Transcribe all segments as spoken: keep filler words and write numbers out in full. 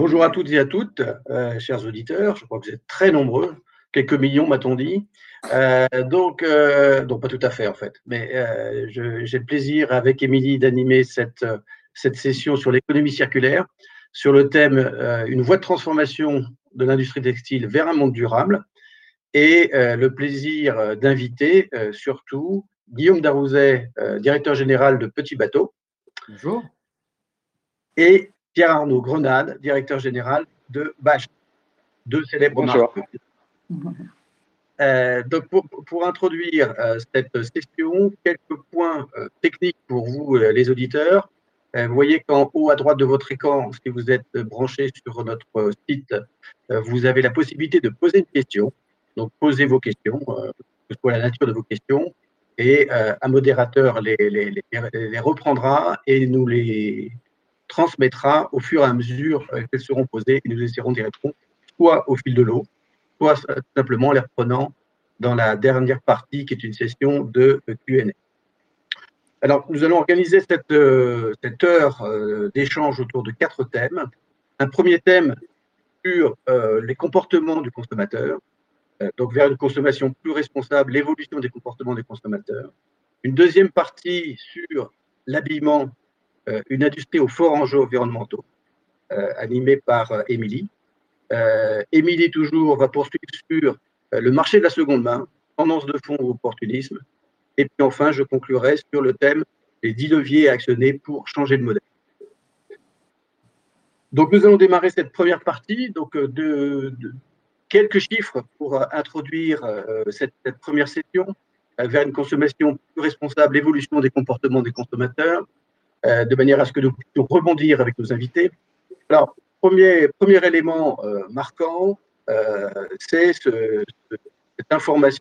Bonjour à toutes et à toutes, euh, chers auditeurs. Je crois que vous êtes très nombreux, quelques millions m'a-t-on dit. Euh, donc, euh, donc, pas tout à fait en fait. Mais euh, j'ai le plaisir avec Émilie d'animer cette, cette session sur l'économie circulaire, sur le thème euh, une voie de transformation de l'industrie textile vers un monde durable. Et euh, le plaisir d'inviter euh, surtout Guillaume Darouzet, euh, directeur général de Petit Bateau. Bonjour. Et Pierre-Arnaud Grenade, directeur général de Bâche, deux célèbres Bonjour. marques. Euh, donc pour, pour introduire euh, cette session, quelques points euh, techniques pour vous, euh, les auditeurs. Euh, vous voyez qu'en haut à droite de votre écran, si vous êtes branché sur notre site, euh, vous avez la possibilité de poser une question. Donc posez vos questions, euh, que ce soit la nature de vos questions, et euh, un modérateur les, les, les, les reprendra et nous les transmettra au fur et à mesure qu'elles seront posées et nous essaierons d'y répondre, soit au fil de l'eau, soit simplement en les reprenant dans la dernière partie qui est une session de Q and A. Alors, nous allons organiser cette, cette heure d'échange autour de quatre thèmes. Un premier thème sur les comportements du consommateur, donc vers une consommation plus responsable, l'évolution des comportements des consommateurs. Une deuxième partie sur l'habillement, une industrie aux forts enjeux environnementaux, animée par Émilie. Euh, Émilie, toujours, va poursuivre sur euh, le marché de la seconde main, tendance de fond ou opportunisme. Et puis enfin, je conclurai sur le thème des dix leviers à actionner pour changer de modèle. Donc, nous allons démarrer cette première partie. Donc, de, de quelques chiffres pour euh, introduire euh, cette, cette première session euh, vers une consommation plus responsable, l'évolution des comportements des consommateurs, euh, de manière à ce que nous puissions rebondir avec nos invités. Alors, Premier, premier élément euh, marquant, euh, c'est ce, ce, cette information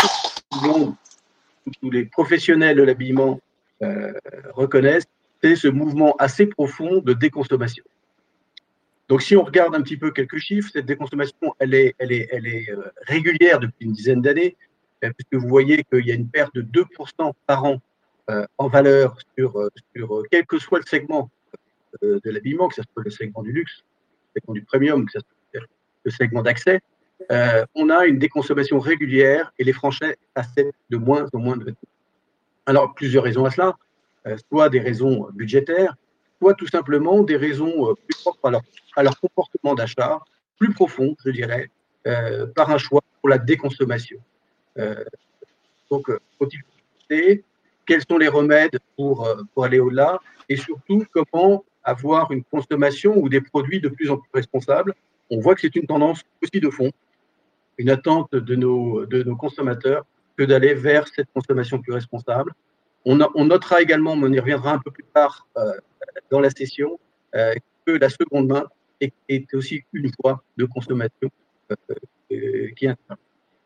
que tous les professionnels de l'habillement euh, reconnaissent, c'est ce mouvement assez profond de déconsommation. Donc, si on regarde un petit peu quelques chiffres, cette déconsommation, elle est, elle est, elle est euh, régulière depuis une dizaine d'années, euh, puisque vous voyez qu'il y a une perte de deux pour cent par an euh, en valeur sur, euh, sur euh, quel que soit le segment euh, de l'habillement, que ce soit le segment du luxe, le segment du premium, que ce soit le segment d'accès, euh, on a une déconsommation régulière et les Français achètent de moins en moins de vêtements. Alors, plusieurs raisons à cela, euh, soit des raisons budgétaires, soit tout simplement des raisons euh, plus propres à leur, à leur comportement d'achat, plus profond, je dirais, euh, par un choix pour la déconsommation. Euh, donc, faut-il penser quels sont les remèdes pour, pour aller au-delà et surtout comment avoir une consommation ou des produits de plus en plus responsables. On voit que c'est une tendance aussi de fond, une attente de nos, de nos consommateurs que d'aller vers cette consommation plus responsable. On, a, on notera également, mais on y reviendra un peu plus tard euh, dans la session, euh, que la seconde main est, est aussi une voie de consommation euh, euh, qui intervient.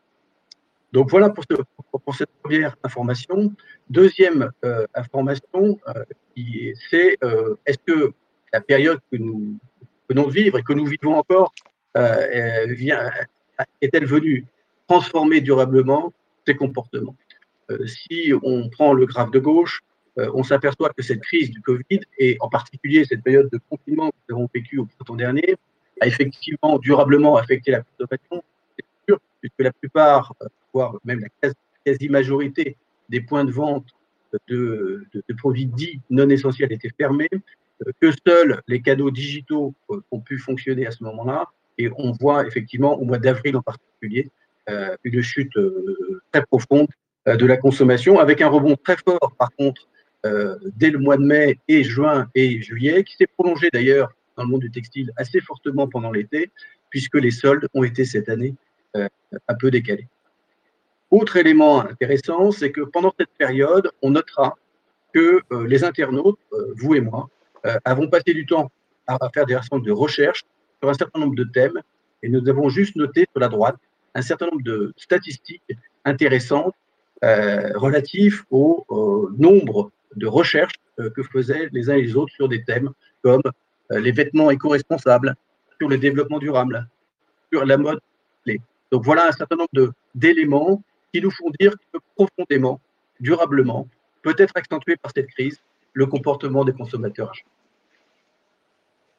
Donc voilà pour, ce, pour, pour cette première information. Deuxième euh, information, euh, c'est euh, est-ce que la période que nous venons de vivre et que nous vivons encore euh, vient, est-elle venue transformer durablement ces comportements? euh, Si on prend le graphe de gauche, euh, on s'aperçoit que cette crise du Covid, et en particulier cette période de confinement que nous avons vécue au printemps dernier, a effectivement durablement affecté la consommation, c'est sûr, puisque la plupart, voire même la quasi-majorité des points de vente de, de, de produits dits non essentiels étaient fermés, que seuls les canaux digitaux ont pu fonctionner à ce moment-là, et on voit effectivement au mois d'avril en particulier euh, une chute euh, très profonde euh, de la consommation, avec un rebond très fort par contre euh, dès le mois de mai et juin et juillet, qui s'est prolongé d'ailleurs dans le monde du textile assez fortement pendant l'été, puisque les soldes ont été cette année euh, un peu décalés. Autre élément intéressant, c'est que pendant cette période, on notera que euh, les internautes, euh, vous et moi, euh, avons passé du temps à, à faire des certain de recherches sur un certain nombre de thèmes, et nous avons juste noté sur la droite un certain nombre de statistiques intéressantes euh, relatives au, au nombre de recherches euh, que faisaient les uns et les autres sur des thèmes comme euh, les vêtements éco-responsables, sur le développement durable, sur la mode. Donc voilà un certain nombre d'éléments qui nous font dire que profondément, durablement, peut être accentué par cette crise, le comportement des consommateurs.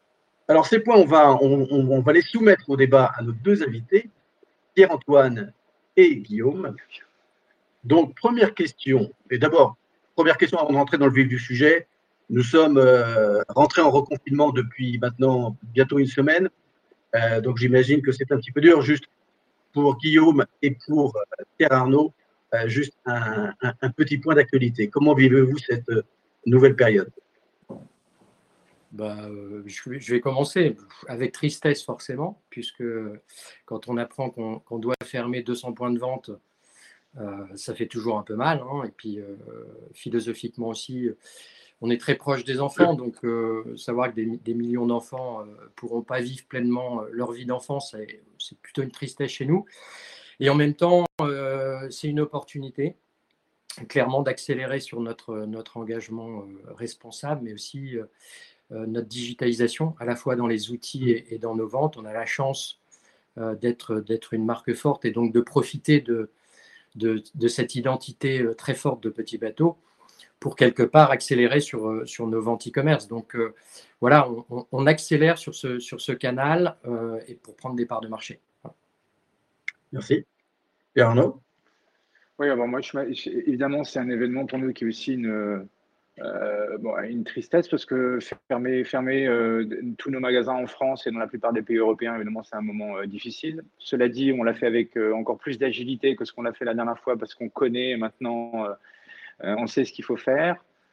Alors, ces points, on va, on, on, on va les soumettre au débat à nos deux invités, Pierre-Antoine et Guillaume. Donc, première question, et d'abord, première question avant d'entrer dans le vif du sujet. Nous sommes euh, rentrés en reconfinement depuis maintenant bientôt une semaine, euh, donc j'imagine que c'est un petit peu dur, juste pour Guillaume et pour euh, Pierre Arnaud, euh, juste un, un, un petit point d'actualité. Comment vivez-vous cette euh, nouvelle période? Bah, euh, je, je vais commencer avec tristesse forcément, puisque quand on apprend qu'on qu'on doit fermer deux cents points de vente, euh, ça fait toujours un peu mal. Hein. Et puis euh, philosophiquement aussi, on est très proche des enfants, donc euh, savoir que des, des millions d'enfants ne euh, pourront pas vivre pleinement leur vie d'enfance, c'est plutôt une tristesse chez nous. Et en même temps, euh, c'est une opportunité clairement d'accélérer sur notre, notre engagement euh, responsable, mais aussi euh, euh, notre digitalisation, à la fois dans les outils et, et dans nos ventes. On a la chance euh, d'être d'être une marque forte et donc de profiter de, de, de cette identité euh, très forte de Petit Bateau pour quelque part accélérer sur, sur nos ventes e-commerce. Donc euh, voilà, on, on, accélère sur ce, sur ce canal euh, et pour prendre des parts de marché. Merci. Et Arnaud? Oui, alors moi, je, évidemment, c'est un événement pour nous qui est aussi une, euh, bon, une tristesse parce que fermer, fermer euh, tous nos magasins en France et dans la plupart des pays européens, évidemment, c'est un moment euh, difficile. Cela dit, on l'a fait avec euh, encore plus d'agilité que ce qu'on a fait la dernière fois parce qu'on connaît maintenant, euh, on sait ce qu'il faut faire.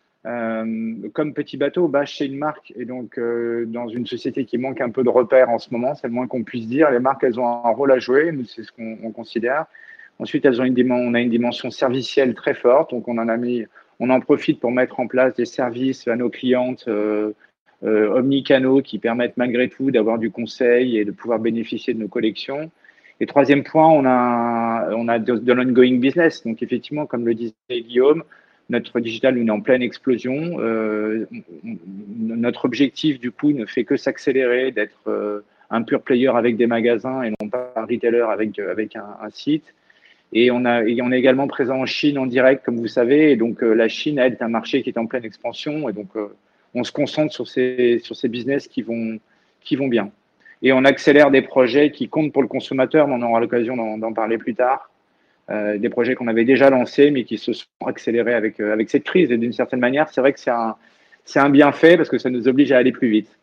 Euh, comme Petit Bateau, Bâche, c'est une marque et donc euh, dans une société qui manque un peu de repères en ce moment, c'est le moins qu'on puisse dire. Les marques, elles ont un rôle à jouer, nous, c'est ce qu'on considère. Ensuite, elles ont une on a une dimension servicielle très forte, donc on en a mis, on en profite pour mettre en place des services à nos clientes euh, euh, omnicanaux qui permettent malgré tout d'avoir du conseil et de pouvoir bénéficier de nos collections. Et troisième point, on a, on a de, de l'ongoing business. Donc effectivement, comme le disait Guillaume, notre digital est en pleine explosion. Euh, notre objectif, du coup, ne fait que s'accélérer, d'être euh, un pure player avec des magasins et non pas un retailer avec, avec un, un site. Et on, a, et on est également présent en Chine en direct, comme vous savez. Et donc, euh, la Chine, elle, est un marché qui est en pleine expansion. Et donc, euh, on se concentre sur ces, sur ces business qui vont, qui vont bien. Et on accélère des projets qui comptent pour le consommateur, mais on aura l'occasion d'en parler plus tard. Euh, des projets qu'on avait déjà lancés, mais qui se sont accélérés avec, euh, avec cette crise. Et d'une certaine manière, c'est vrai que c'est un, c'est un bienfait parce que ça nous oblige à aller plus vite.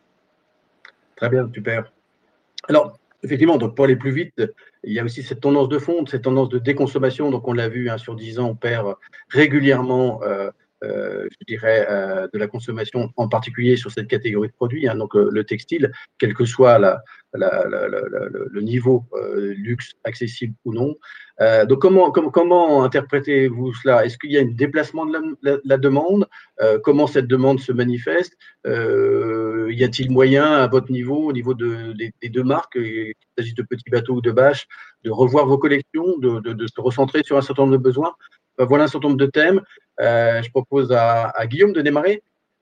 Très bien, super. Alors, effectivement, donc pour aller plus vite, il y a aussi cette tendance de fond, cette tendance de déconsommation. Donc, on l'a vu, hein, sur dix ans, on perd régulièrement, euh, euh, je dirais, euh, de la consommation, en particulier sur cette catégorie de produits, hein, donc euh, le textile, quel que soit la, la, la, la, la, le niveau euh, luxe accessible ou non. Euh, donc, comment, com comment interprétez-vous cela? Est-ce qu'il y a un déplacement de la, la, la demande? euh, Comment cette demande se manifeste? euh, Y a-t-il moyen, à votre niveau, au niveau de, des, des deux marques, qu'il s'agisse de Petit Bateau ou de Bâche, de revoir vos collections, de, de, de se recentrer sur un certain nombre de besoins? euh, Voilà un certain nombre de thèmes. Euh, je propose à, à Guillaume de démarrer.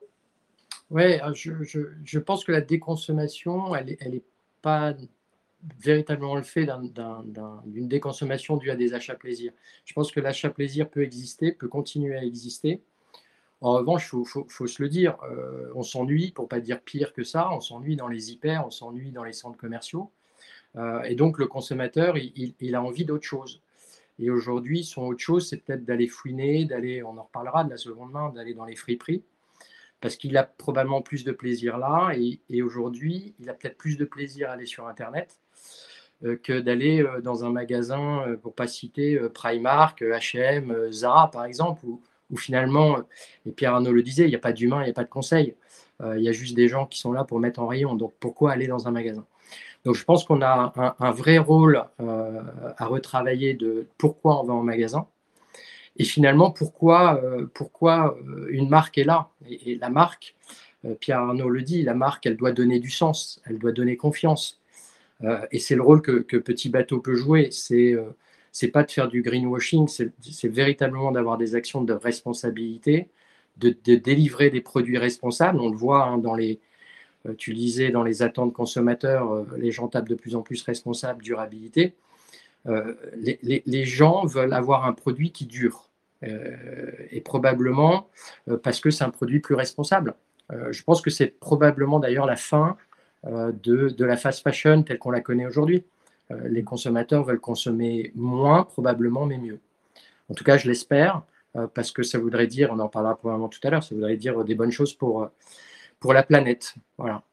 Oui, je, je, je pense que la déconsommation, elle n'est elle est pas véritablement le fait d'une un, un, déconsommation due à des achats plaisir. Je pense que l'achat plaisir peut exister, peut continuer à exister. En revanche, il faut, faut, faut se le dire, euh, on s'ennuie, pour ne pas dire pire que ça, on s'ennuie dans les hyper, on s'ennuie dans les centres commerciaux. Euh, et donc, le consommateur, il, il, il a envie d'autre chose. Et aujourd'hui, son autre chose, c'est peut-être d'aller fouiner, d'aller, on en reparlera de la seconde main, d'aller dans les friperies, parce qu'il a probablement plus de plaisir là. Et, et aujourd'hui, il a peut-être plus de plaisir à aller sur Internet euh, que d'aller euh, dans un magasin, euh, pour ne pas citer euh, Primark, H et M, euh, Zara, par exemple, où, où finalement, et Pierre Arnaud le disait, il n'y a pas d'humain, il n'y a pas de conseil. Euh, il y a juste des gens qui sont là pour mettre en rayon. Donc, pourquoi aller dans un magasin? Donc, je pense qu'on a un, un vrai rôle euh, à retravailler de pourquoi on va en magasin. Et finalement, pourquoi, euh, pourquoi une marque est là? Et, et la marque, euh, Pierre Arnaud le dit, la marque, elle doit donner du sens, elle doit donner confiance. Euh, et c'est le rôle que, que Petit Bateau peut jouer. C'est euh, c'est pas de faire du greenwashing, c'est véritablement d'avoir des actions de responsabilité, de, de délivrer des produits responsables. On le voit hein, dans les, euh, tu lisais dans les attentes consommateurs, euh, les gens tapent de plus en plus responsable, durabilité. Euh, les, les, les gens veulent avoir un produit qui dure. Euh, et probablement euh, parce que c'est un produit plus responsable. Euh, je pense que c'est probablement d'ailleurs la fin euh, de, de la fast fashion telle qu'on la connaît aujourd'hui. Euh, les consommateurs veulent consommer moins, probablement, mais mieux. En tout cas, je l'espère, euh, parce que ça voudrait dire, on en parlera probablement tout à l'heure, ça voudrait dire des bonnes choses pour, pour la planète. Voilà.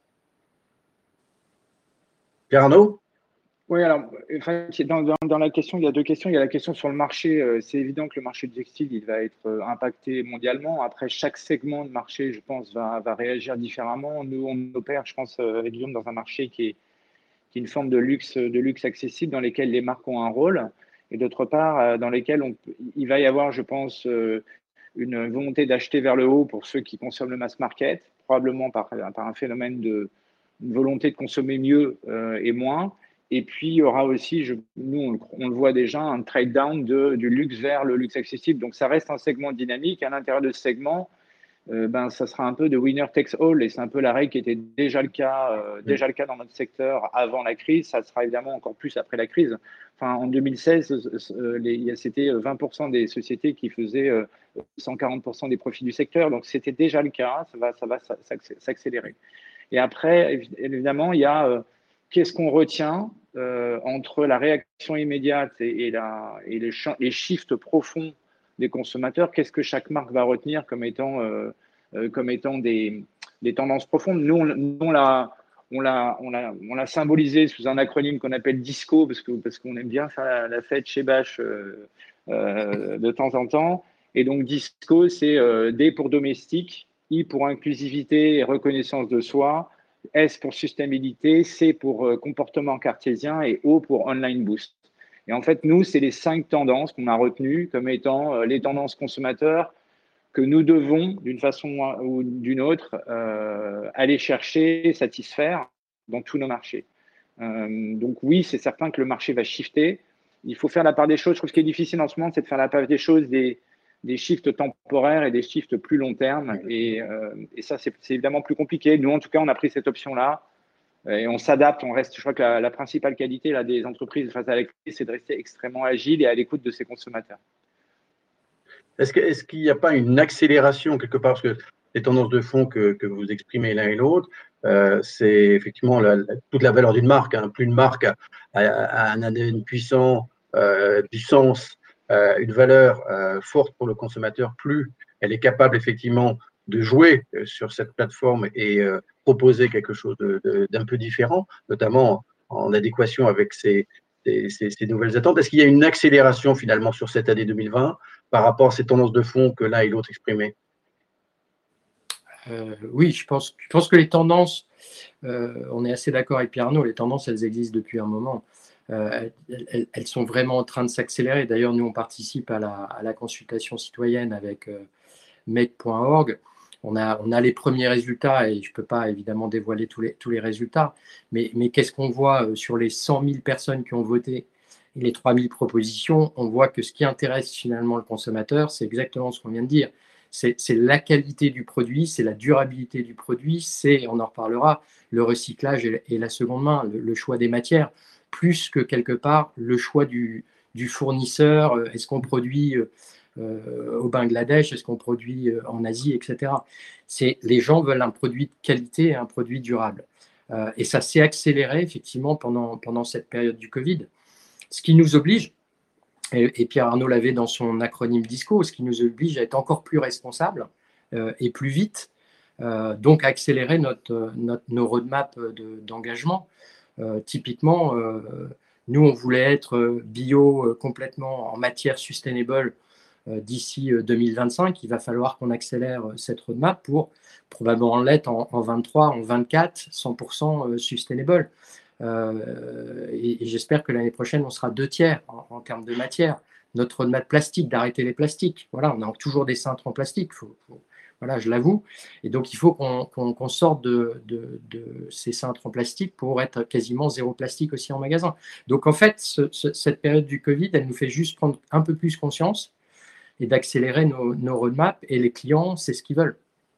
Pierre Arnaud? Oui, alors, enfin, dans, dans, dans la question, il y a deux questions. Il y a la question sur le marché. Euh, c'est évident que le marché du textile, il va être euh, impacté mondialement. Après, chaque segment de marché, je pense, va, va réagir différemment. Nous, on opère, je pense, euh, avec Guillaume, dans un marché qui est, qui est une forme de luxe, de luxe accessible dans lesquels les marques ont un rôle. Et d'autre part, euh, dans lesquels on, il va y avoir, je pense, euh, une volonté d'acheter vers le haut pour ceux qui consomment le mass market, probablement par, par un phénomène de une volonté de consommer mieux euh, et moins. Et puis, il y aura aussi, je, nous, on, on le voit déjà, un trade down de, du luxe vers le luxe accessible. Donc, ça reste un segment dynamique. À l'intérieur de ce segment, euh, ben, ça sera un peu de winner takes all. Et c'est un peu la règle qui était déjà le cas, euh, déjà le cas dans notre secteur avant la crise. Ça sera évidemment encore plus après la crise. Enfin, en deux mille seize, euh, c'était vingt pour cent des sociétés qui faisaient euh, cent quarante pour cent des profits du secteur. Donc, c'était déjà le cas. Ça va, ça va s'accélérer. Et après, évidemment, il y a euh, qu'est-ce qu'on retient euh, entre la réaction immédiate et, et, la, et les, les shifts profonds des consommateurs. Qu'est-ce que chaque marque va retenir comme étant, euh, euh, comme étant des, des tendances profondes? Nous, on, nous, on l'a on l'a on l'a on l'a symbolisé sous un acronyme qu'on appelle DISCO parce que parce qu'on aime bien faire la, la fête chez Bâche euh, euh, de temps en temps. Et donc DISCO, c'est euh, D pour domestique, I pour inclusivité et reconnaissance de soi, S pour sustainabilité, C pour euh, comportement cartésien et O pour online boost. Et en fait, nous, c'est les cinq tendances qu'on a retenues comme étant euh, les tendances consommateurs que nous devons, d'une façon ou d'une autre, euh, aller chercher, satisfaire dans tous nos marchés. Euh, donc oui, c'est certain que le marché va shifter. Il faut faire la part des choses. Je trouve que ce qui est difficile en ce moment, c'est de faire la part des choses des, des shifts temporaires et des shifts plus long terme. Et, euh, et ça, c'est évidemment plus compliqué. Nous, en tout cas, on a pris cette option-là et on s'adapte. On reste. Je crois que la, la principale qualité là, des entreprises face à la crise, c'est de rester extrêmement agile et à l'écoute de ses consommateurs. Est-ce que, est-ce qu'il n'y a pas une accélération quelque part, parce que les tendances de fond que, que vous exprimez l'un et l'autre, euh, c'est effectivement la, la, toute la valeur d'une marque. Hein. Plus une marque a, a, a un A D N puissant, euh, du sens, euh, une valeur euh, forte pour le consommateur, plus elle est capable effectivement de jouer sur cette plateforme et euh, proposer quelque chose de, de, d'un peu différent, notamment en, en adéquation avec ses, ses, ses, ses nouvelles attentes. Est-ce qu'il y a une accélération finalement sur cette année deux mille vingt par rapport à ces tendances de fond que l'un et l'autre exprimaient? euh, Oui, je pense, je pense que les tendances, euh, on est assez d'accord avec Pierre Arnaud, les tendances, elles existent depuis un moment. Euh, elles, elles sont vraiment en train de s'accélérer. D'ailleurs, nous, on participe à la, à la consultation citoyenne avec euh, make point org. On a, on a les premiers résultats et je ne peux pas évidemment dévoiler tous les, tous les résultats. Mais, mais qu'est-ce qu'on voit sur les cent mille personnes qui ont voté et les trois mille propositions? On voit que ce qui intéresse finalement le consommateur, c'est exactement ce qu'on vient de dire. C'est la qualité du produit, c'est la durabilité du produit, c'est, on en reparlera, le recyclage et, et la seconde main, le, le choix des matières, plus que quelque part le choix du, du fournisseur. Est-ce qu'on produit euh, au Bangladesh, est-ce qu'on produit en Asie, et cetera. C'est, les gens veulent un produit de qualité et un produit durable. Euh, et ça s'est accéléré effectivement pendant, pendant cette période du Covid. Ce qui nous oblige, et, et Pierre Arnaud l'avait dans son acronyme DISCO, ce qui nous oblige à être encore plus responsables euh, et plus vite, euh, donc à accélérer notre, notre, nos roadmaps d'engagement. Euh, typiquement, euh, nous, on voulait être bio euh, complètement en matière sustainable euh, d'ici deux mille vingt-cinq. Il va falloir qu'on accélère cette roadmap pour probablement l'être en, en vingt-trois, en vingt-quatre, cent pour cent sustainable. Euh, et, et j'espère que l'année prochaine, on sera deux tiers en, en termes de matière. Notre roadmap plastique, d'arrêter les plastiques. Voilà, on a toujours des cintres en plastique. Faut, faut, voilà, je l'avoue. Et donc, il faut qu'on qu'on, qu'on sorte de, de, de ces cintres en plastique pour être quasiment zéro plastique aussi en magasin. Donc, en fait, ce, ce, cette période du Covid, elle nous fait juste prendre un peu plus conscience et d'accélérer nos, nos roadmaps. Et les clients, c'est ce qu'ils veulent.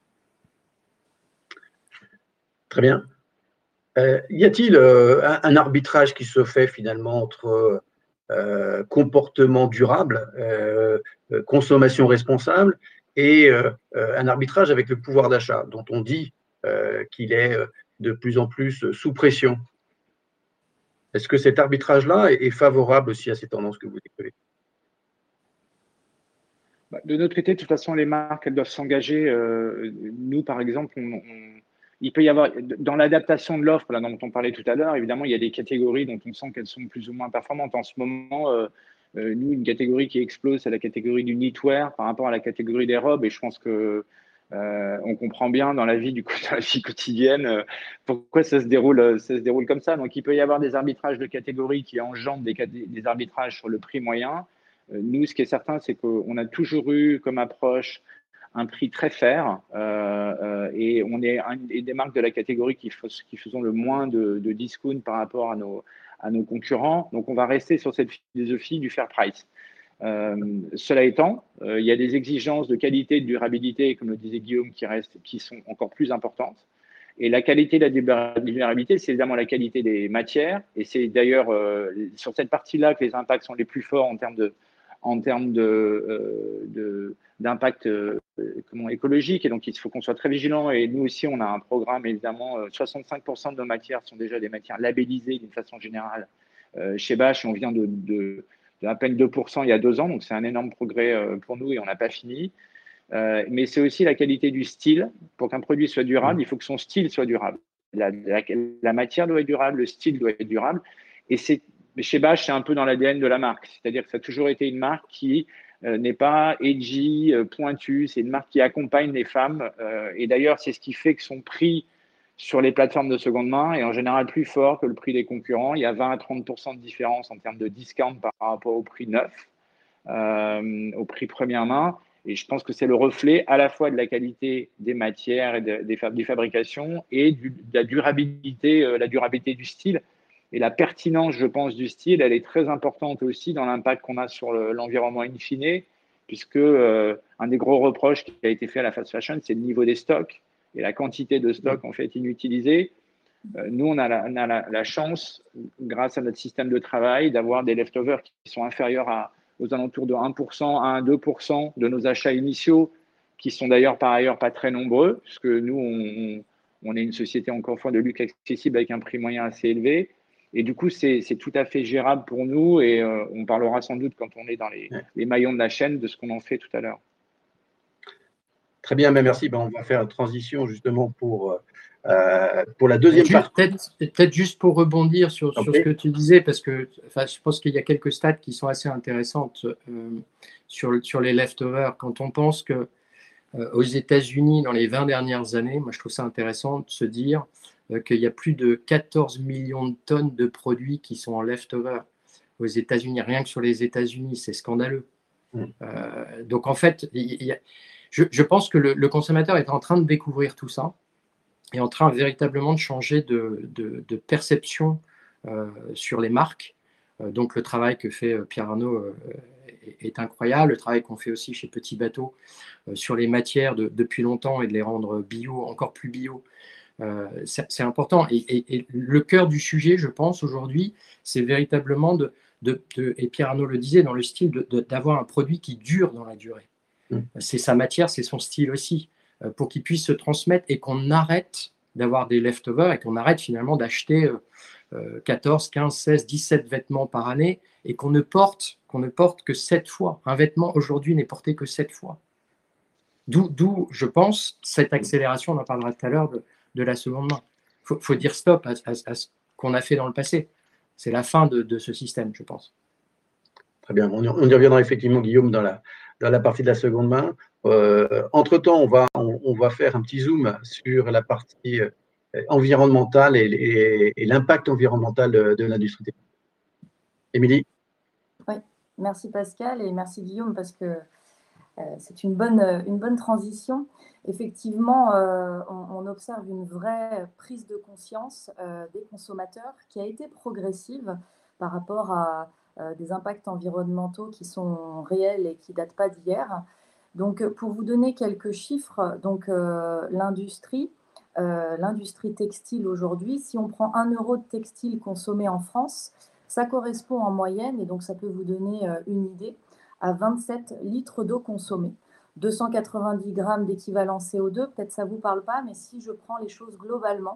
Très bien. Euh, y a-t-il euh, un, un arbitrage qui se fait finalement entre euh, comportement durable, euh, consommation responsable et euh, un arbitrage avec le pouvoir d'achat, dont on dit euh, qu'il est de plus en plus sous pression. Est-ce que cet arbitrage-là est favorable aussi à ces tendances que vous décrivez? De notre côté, de toute façon, les marques, elles doivent s'engager. Euh, nous, par exemple, on, on, il peut y avoir, dans l'adaptation de l'offre, dont on parlait tout à l'heure, évidemment, il y a des catégories dont on sent qu'elles sont plus ou moins performantes. En ce moment, euh, euh, nous, une catégorie qui explose, c'est la catégorie du knitwear par rapport à la catégorie des robes. Et je pense que euh, on comprend bien dans la vie, du coup, dans la vie quotidienne, euh, pourquoi ça se déroule, ça se déroule comme ça. Donc, il peut y avoir des arbitrages de catégories qui engendrent des, des arbitrages sur le prix moyen. Nous, ce qui est certain, c'est qu'on a toujours eu comme approche un prix très fair euh, euh, et on est un, et des marques de la catégorie qui, qui faisons le moins de, de discount par rapport à nos, à nos concurrents. Donc, on va rester sur cette philosophie du fair price. Euh, cela étant, euh, il y a des exigences de qualité et de durabilité, comme le disait Guillaume, qui, restent, qui sont encore plus importantes. Et la qualité de la durabilité, c'est évidemment la qualité des matières. Et c'est d'ailleurs euh, sur cette partie-là que les impacts sont les plus forts en termes de, en termes de, euh, de, d'impact euh, comment, écologique. Et donc, il faut qu'on soit très vigilant. Et nous aussi, on a un programme, évidemment, euh, soixante-cinq pour cent de nos matières sont déjà des matières labellisées d'une façon générale euh, chez Bache. On vient de, de, de à peine deux pour cent il y a deux ans. Donc, c'est un énorme progrès euh, pour nous et on n'a pas fini. Euh, mais c'est aussi la qualité du style. Pour qu'un produit soit durable, il faut que son style soit durable. La, la, la matière doit être durable, le style doit être durable. Et c'est, chez Bache, c'est un peu dans l'A D N de la marque. C'est-à-dire que ça a toujours été une marque qui euh, n'est pas edgy, euh, pointue. C'est une marque qui accompagne les femmes. Euh, et d'ailleurs, c'est ce qui fait que son prix sur les plateformes de seconde main est en général plus fort que le prix des concurrents. Il y a vingt à trente pour cent de différence en termes de discount par rapport au prix neuf, euh, au prix première main. Et je pense que c'est le reflet à la fois de la qualité des matières et de, des, fab des fabrications et du, de la durabilité, euh, la durabilité du style. Et la pertinence, je pense, du style, elle est très importante aussi dans l'impact qu'on a sur l'environnement in fine, puisque euh, un des gros reproches qui a été fait à la fast fashion, c'est le niveau des stocks et la quantité de stocks en fait inutilisés. Euh, nous, on a, la, on a la, la chance, grâce à notre système de travail, d'avoir des leftovers qui sont inférieurs à aux alentours de un pour cent, un à deux pour cent de nos achats initiaux, qui sont d'ailleurs par ailleurs pas très nombreux, puisque nous, on, on est une société, encore une fois, de luxe accessible avec un prix moyen assez élevé. Et du coup, c'est tout à fait gérable pour nous et euh, on parlera sans doute quand on est dans les, les maillons de la chaîne de ce qu'on en fait tout à l'heure. Très bien, mais merci. Ben, on va faire une transition justement pour, euh, pour la deuxième juste, partie. Peut-être peut juste pour rebondir sur, sur ce que tu disais, parce que enfin, je pense qu'il y a quelques stats qui sont assez intéressantes euh, sur, sur les leftovers. Quand on pense que euh, aux États-Unis, dans les vingt dernières années, moi je trouve ça intéressant de se dire euh, qu'il y a plus de quatorze millions de tonnes de produits qui sont en leftover aux États-Unis. Rien que sur les États-Unis, c'est scandaleux. Mmh. Euh, donc en fait, il y a, je, je pense que le, le consommateur est en train de découvrir tout ça, est en train véritablement de changer de, de, de perception euh, sur les marques. Euh, donc le travail que fait euh, Pierre Arnaud euh, est, est incroyable. Le travail qu'on fait aussi chez Petit Bateau euh, sur les matières de, depuis longtemps et de les rendre bio, encore plus bio, euh, c'est important. Et, et, et le cœur du sujet, je pense, aujourd'hui, c'est véritablement de, de, de, et Pierre Arnaud le disait, dans le style d'avoir un produit qui dure dans la durée. Mmh. C'est sa matière, c'est son style aussi, pour qu'il puisse se transmettre et qu'on arrête d'avoir des leftovers et qu'on arrête finalement d'acheter euh, quatorze, quinze, seize, dix-sept vêtements par année et qu'on ne porte, qu'on ne porte que sept fois. Un vêtement aujourd'hui n'est porté que sept fois. D'où, je pense, cette accélération, on en parlera tout à l'heure, de, de la seconde main. Il faut, faut dire stop à, à, à ce qu'on a fait dans le passé. C'est la fin de, de ce système, je pense. Très bien, on y, on y reviendra effectivement, Guillaume, dans la, dans la partie de la seconde main. Euh, entre-temps, on va, on, on va faire un petit zoom sur la partie euh, environnementale et, et, et l'impact environnemental de, de l'industrie. Émilie? Oui, merci Pascal et merci Guillaume parce que euh, c'est une bonne, une bonne transition. Effectivement, euh, on, on observe une vraie prise de conscience euh, des consommateurs qui a été progressive par rapport à euh, des impacts environnementaux qui sont réels et qui ne datent pas d'hier. Donc, pour vous donner quelques chiffres, donc euh, l'industrie, euh, l'industrie textile aujourd'hui, si on prend un euro de textile consommé en France, ça correspond en moyenne, et donc ça peut vous donner euh, une idée, à vingt-sept litres d'eau consommée, deux cent quatre-vingt-dix grammes d'équivalent C O deux, peut-être ça ne vous parle pas, mais si je prends les choses globalement,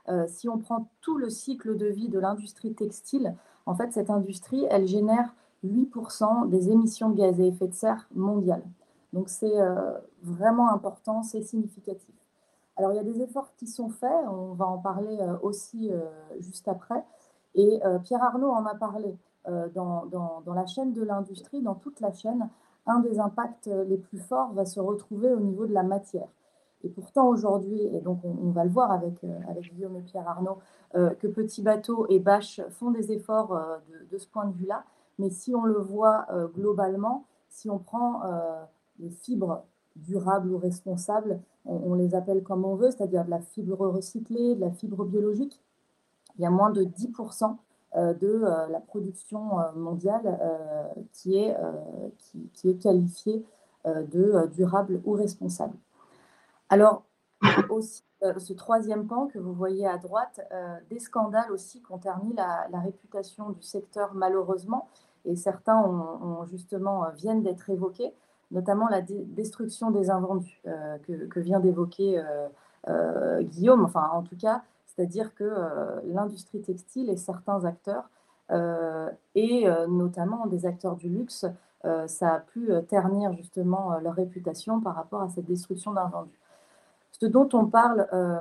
Euh, si on prend tout le cycle de vie de l'industrie textile, en fait, cette industrie, elle génère huit pour cent des émissions de gaz à effet de serre mondiales. Donc, c'est euh, vraiment important, c'est significatif. Alors, il y a des efforts qui sont faits, on va en parler euh, aussi euh, juste après. Et euh, Pierre Arnaud en a parlé euh, dans, dans, dans la chaîne de l'industrie, dans toute la chaîne. Un des impacts les plus forts va se retrouver au niveau de la matière. Et pourtant, aujourd'hui, et donc on, on va le voir avec, euh, avec Guillaume et Pierre Arnaud, euh, que Petit Bateau et Bâche font des efforts euh, de, de ce point de vue-là. Mais si on le voit euh, globalement, si on prend euh, les fibres durables ou responsables, on, on les appelle comme on veut, c'est-à-dire de la fibre recyclée, de la fibre biologique, il y a moins de dix pour cent de la production mondiale qui est, qui, qui est qualifiée de durable ou responsable. Alors, aussi, ce troisième pan que vous voyez à droite, des scandales aussi qui ont terni la, la réputation du secteur malheureusement, et certains ont, ont justement viennent d'être évoqués, notamment la dé destruction des invendus euh, que, que vient d'évoquer euh, euh, Guillaume, enfin en tout cas, c'est-à-dire que euh, l'industrie textile et certains acteurs, euh, et euh, notamment des acteurs du luxe, euh, ça a pu ternir justement leur réputation par rapport à cette destruction d'invendus. Ce dont on parle euh,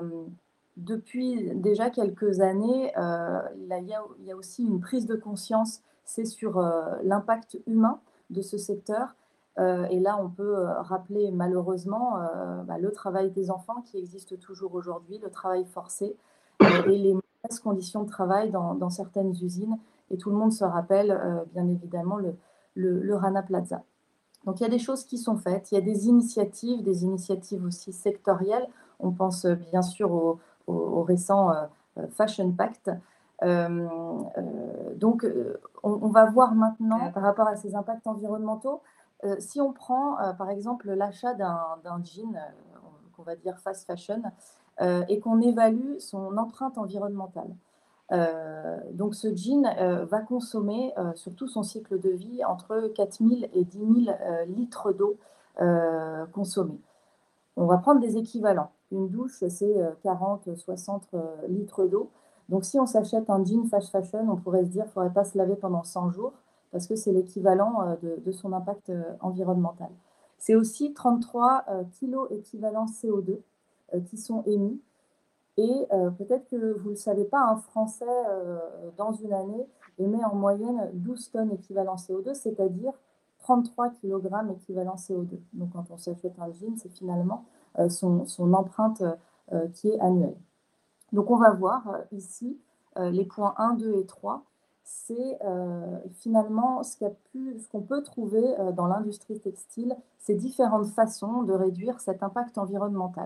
depuis déjà quelques années, euh, là, il, y a, il y a aussi une prise de conscience, c'est sur euh, l'impact humain de ce secteur. Euh, et là, on peut rappeler malheureusement euh, bah, le travail des enfants qui existe toujours aujourd'hui, le travail forcé euh, et les mauvaises conditions de travail dans, dans certaines usines. Et tout le monde se rappelle, euh, bien évidemment, le, le, le Rana Plaza. Donc, il y a des choses qui sont faites, il y a des initiatives, des initiatives aussi sectorielles. On pense bien sûr au, au, au récent euh, Fashion Pact. Euh, euh, donc, on, on va voir maintenant, par rapport à ces impacts environnementaux, euh, si on prend, euh, par exemple, l'achat d'un jean, euh, qu'on va dire fast fashion, euh, et qu'on évalue son empreinte environnementale. Euh, donc ce jean euh, va consommer euh, sur tout son cycle de vie entre quatre mille et dix mille euh, litres d'eau euh, consommés. On va prendre des équivalents. Une douche, c'est euh, quarante à soixante euh, litres d'eau. Donc si on s'achète un jean fast fashion, on pourrait se dire qu'il ne faudrait pas se laver pendant cent jours parce que c'est l'équivalent euh, de, de son impact euh, environnemental. C'est aussi trente-trois euh, kilos équivalent C O deux euh, qui sont émis. Et euh, peut-être que vous ne le savez pas, un Français, euh, dans une année, émet en moyenne douze tonnes équivalent C O deux, c'est-à-dire trente-trois kilogrammes équivalent C O deux. Donc, quand on s'achète un jean, c'est finalement euh, son, son empreinte euh, qui est annuelle. Donc, on va voir euh, ici euh, les points un, deux et trois. C'est euh, finalement ce qu'on qu peut trouver euh, dans l'industrie textile, ces différentes façons de réduire cet impact environnemental.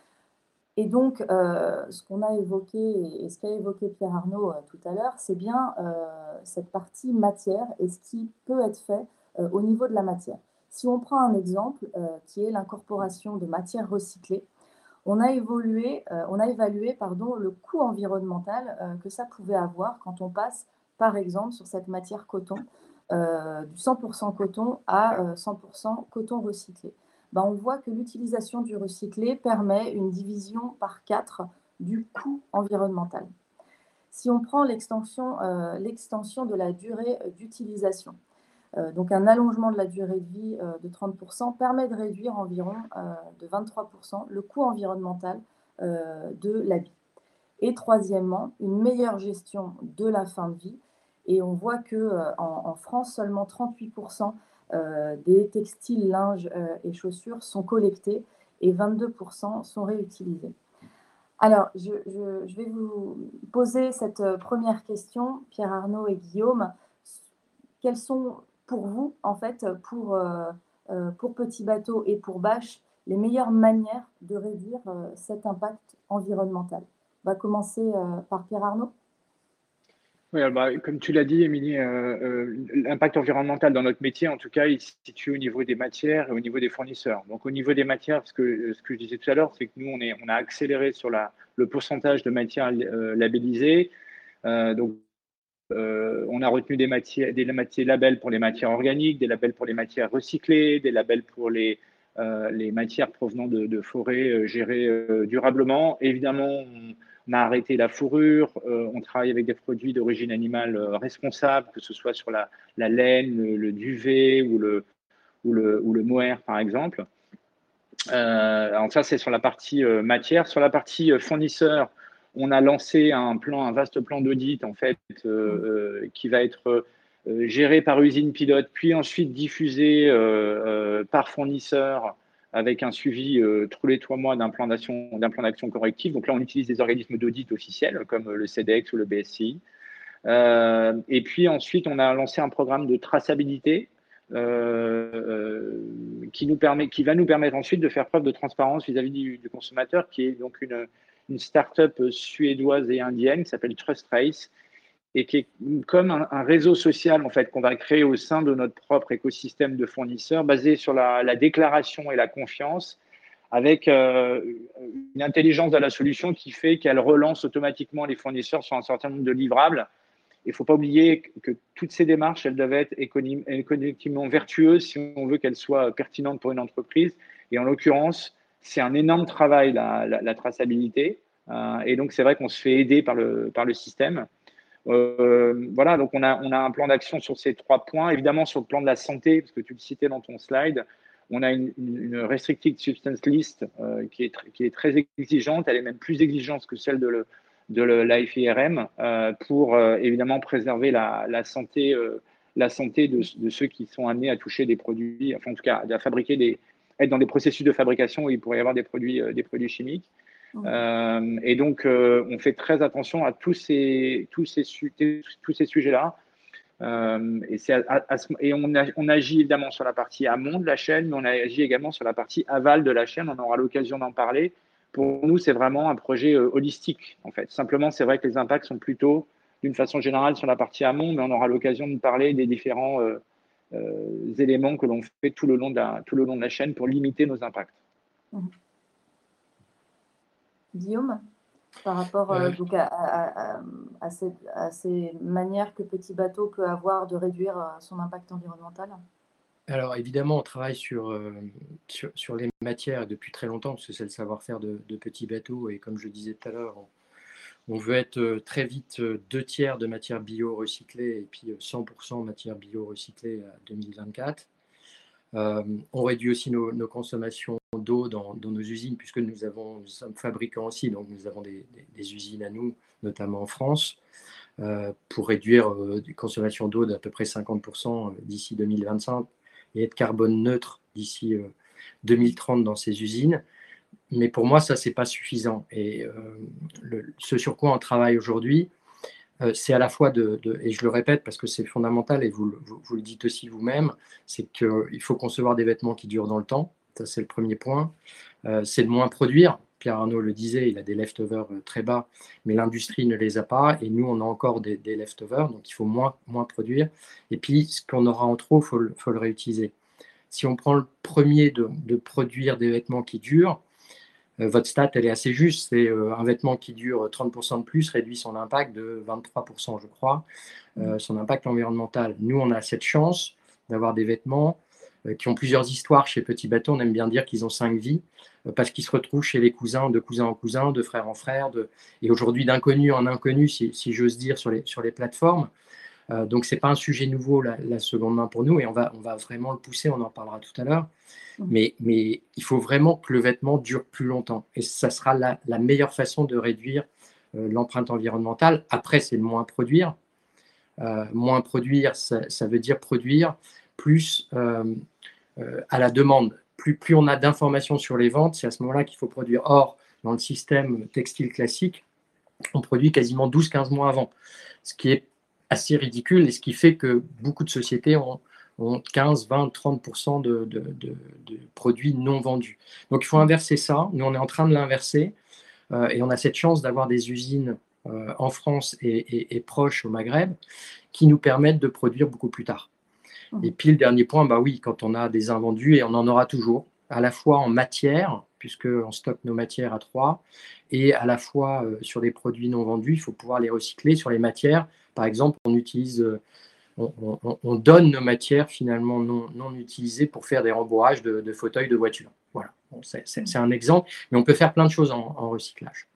Et donc, euh, ce qu'on a évoqué et ce qu'a évoqué Pierre Arnaud euh, tout à l'heure, c'est bien euh, cette partie matière et ce qui peut être fait euh, au niveau de la matière. Si on prend un exemple euh, qui est l'incorporation de matières recyclées, on a, évolué, euh, on a évalué pardon, le coût environnemental euh, que ça pouvait avoir quand on passe, par exemple, sur cette matière coton, euh, du cent pour cent coton à euh, cent pour cent coton recyclé. Ben, on voit que l'utilisation du recyclé permet une division par quatre du coût environnemental. Si on prend l'extension euh, l'extension de la durée d'utilisation, euh, donc un allongement de la durée de vie euh, de trente pour cent permet de réduire environ euh, de vingt-trois pour cent le coût environnemental euh, de l'habit. Et troisièmement, une meilleure gestion de la fin de vie. Et on voit qu'en euh, en France, seulement trente-huit pour cent Euh, des textiles, linges euh, et chaussures sont collectés et vingt-deux pour cent sont réutilisés. Alors, je, je, je vais vous poser cette première question, Pierre Arnaud et Guillaume. Quelles sont pour vous, en fait, pour, euh, pour Petit Bateau et pour Bâche, les meilleures manières de réduire euh, cet impact environnemental? On va commencer euh, par Pierre Arnaud. Oui, bah, comme tu l'as dit, Émilie, euh, euh, l'impact environnemental dans notre métier, en tout cas, il se situe au niveau des matières et au niveau des fournisseurs. Donc, au niveau des matières, parce que ce que je disais tout à l'heure, c'est que nous, on, est, on a accéléré sur la, le pourcentage de matières euh, labellisées. Euh, donc, euh, on a retenu des matières, des matières labels pour les matières organiques, des labels pour les matières recyclées, des labels pour les, euh, les matières provenant de, de forêts euh, gérées euh, durablement. Évidemment, on, on a arrêté la fourrure, euh, on travaille avec des produits d'origine animale euh, responsables, que ce soit sur la, la laine, le, le duvet ou le, ou le, ou le mohair, par exemple. Euh, alors ça, c'est sur la partie euh, matière. Sur la partie euh, fournisseur, on a lancé un plan, un vaste plan d'audit, en fait, euh, euh, qui va être euh, géré par usine pilote, puis ensuite diffusé euh, euh, par fournisseur avec un suivi euh, tous les trois mois d'un plan d'action, d'un plan d'action correctif. Donc là, on utilise des organismes d'audit officiels comme le C E D E X ou le B S C I. Euh, et puis ensuite, on a lancé un programme de traçabilité euh, qui, nous permet, qui va nous permettre ensuite de faire preuve de transparence vis-à-vis du, du consommateur, qui est donc une, une start-up suédoise et indienne qui s'appelle TrustRace et qui est comme un, un réseau social en fait qu'on va créer au sein de notre propre écosystème de fournisseurs basé sur la, la déclaration et la confiance, avec euh, une intelligence de la solution qui fait qu'elle relance automatiquement les fournisseurs sur un certain nombre de livrables. Il ne faut pas oublier que toutes ces démarches, elles doivent être économiquement vertueuses si on veut qu'elles soient pertinentes pour une entreprise. Et en l'occurrence, c'est un énorme travail, la, la, la traçabilité. Euh, et donc, c'est vrai qu'on se fait aider par le, par le système. Euh, voilà, donc on a, on a un plan d'action sur ces trois points. Évidemment, sur le plan de la santé, parce que tu le citais dans ton slide, on a une, une Restricted Substance List euh, qui, est, qui est très exigeante. Elle est même plus exigeante que celle de le, de l'A F I R M euh, pour euh, évidemment préserver la, la santé, euh, la santé de, de ceux qui sont amenés à toucher des produits, enfin en tout cas à fabriquer des, être dans des processus de fabrication où il pourrait y avoir des produits, euh, des produits chimiques. Mmh. Euh, et donc euh, on fait très attention à tous ces, tous ces, tous ces sujets-là. Euh, et c'est à, à, et on, a, on agit évidemment sur la partie amont de la chaîne, mais on agit également sur la partie aval de la chaîne. On aura l'occasion d'en parler. Pour nous, c'est vraiment un projet euh, holistique, en fait. Simplement, c'est vrai que les impacts sont plutôt, d'une façon générale, sur la partie amont, mais on aura l'occasion de parler des différents euh, euh, éléments que l'on fait tout le, long de la, tout le long de la chaîne pour limiter nos impacts. Mmh. Guillaume, par rapport euh, donc à, à, à, à, cette, à ces manières que Petit Bateau peut avoir de réduire euh, son impact environnemental? Alors évidemment, on travaille sur, euh, sur, sur les matières depuis très longtemps, parce que c'est le savoir-faire de, de Petit Bateau, et comme je disais tout à l'heure, on, on veut être très vite deux tiers de matières bio-recyclées et puis cent pour cent matières bio-recyclées à deux mille vingt-quatre. Euh, on réduit aussi nos, nos consommations d'eau dans, dans nos usines, puisque nous, avons, nous sommes fabricants aussi, donc nous avons des, des, des usines à nous, notamment en France, euh, pour réduire euh, des consommations d'eau d'à peu près cinquante pour cent d'ici deux mille vingt-cinq et être carbone neutre d'ici euh, deux mille trente dans ces usines. Mais pour moi, ça, ce n'est pas suffisant. Et euh, le, ce sur quoi on travaille aujourd'hui, euh, c'est à la fois de, de, et je le répète parce que c'est fondamental, et vous, vous, vous le dites aussi vous-même, c'est qu'il faut concevoir des vêtements qui durent dans le temps. Ça, c'est le premier point. Euh, c'est de moins produire. Pierre Arnaud le disait, il a des leftovers très bas, mais l'industrie ne les a pas, et nous, on a encore des, des leftovers, donc il faut moins, moins produire. Et puis, ce qu'on aura en trop, il faut, faut le réutiliser. Si on prend le premier de, de produire des vêtements qui durent, euh, votre stat, elle est assez juste. C'est euh, un vêtement qui dure trente pour cent de plus réduit son impact de vingt-trois pour cent, je crois, euh, son impact environnemental. Nous, on a cette chance d'avoir des vêtements euh, qui ont plusieurs histoires. Chez Petit Bateau, on aime bien dire qu'ils ont cinq vies, euh, parce qu'ils se retrouvent chez les cousins, de cousin en cousin, de frère en frère, de... et aujourd'hui d'inconnu en inconnu, si, si j'ose dire, sur les, sur les plateformes. Euh, donc, ce n'est pas un sujet nouveau, la, la seconde main pour nous, et on va, on va vraiment le pousser, on en parlera tout à l'heure. Mais, mais il faut vraiment que le vêtement dure plus longtemps. Et ça sera la, la meilleure façon de réduire euh, l'empreinte environnementale. Après, c'est de moins produire. Euh, moins produire, ça, ça veut dire produire plus euh, euh, à la demande. Plus, plus on a d'informations sur les ventes, c'est à ce moment-là qu'il faut produire. Or, dans le système textile classique, on produit quasiment douze à quinze mois avant, ce qui est assez ridicule et ce qui fait que beaucoup de sociétés ont, ont quinze, vingt, trente pour cent de, de, de, de produits non vendus. Donc, il faut inverser ça. Nous, on est en train de l'inverser euh, et on a cette chance d'avoir des usines euh, en France et, et, et proches au Maghreb qui nous permettent de produire beaucoup plus tard. Et puis, le dernier point, bah oui, quand on a des invendus, et on en aura toujours, à la fois en matière, puisqu'on stocke nos matières à trois, et à la fois euh, sur des produits non vendus, il faut pouvoir les recycler. Sur les matières, par exemple, on utilise, euh, on, on, on donne nos matières finalement non, non utilisées pour faire des rembourrages de, de fauteuils de voiture. Voilà, bon, c'est un exemple, mais on peut faire plein de choses en, en recyclage.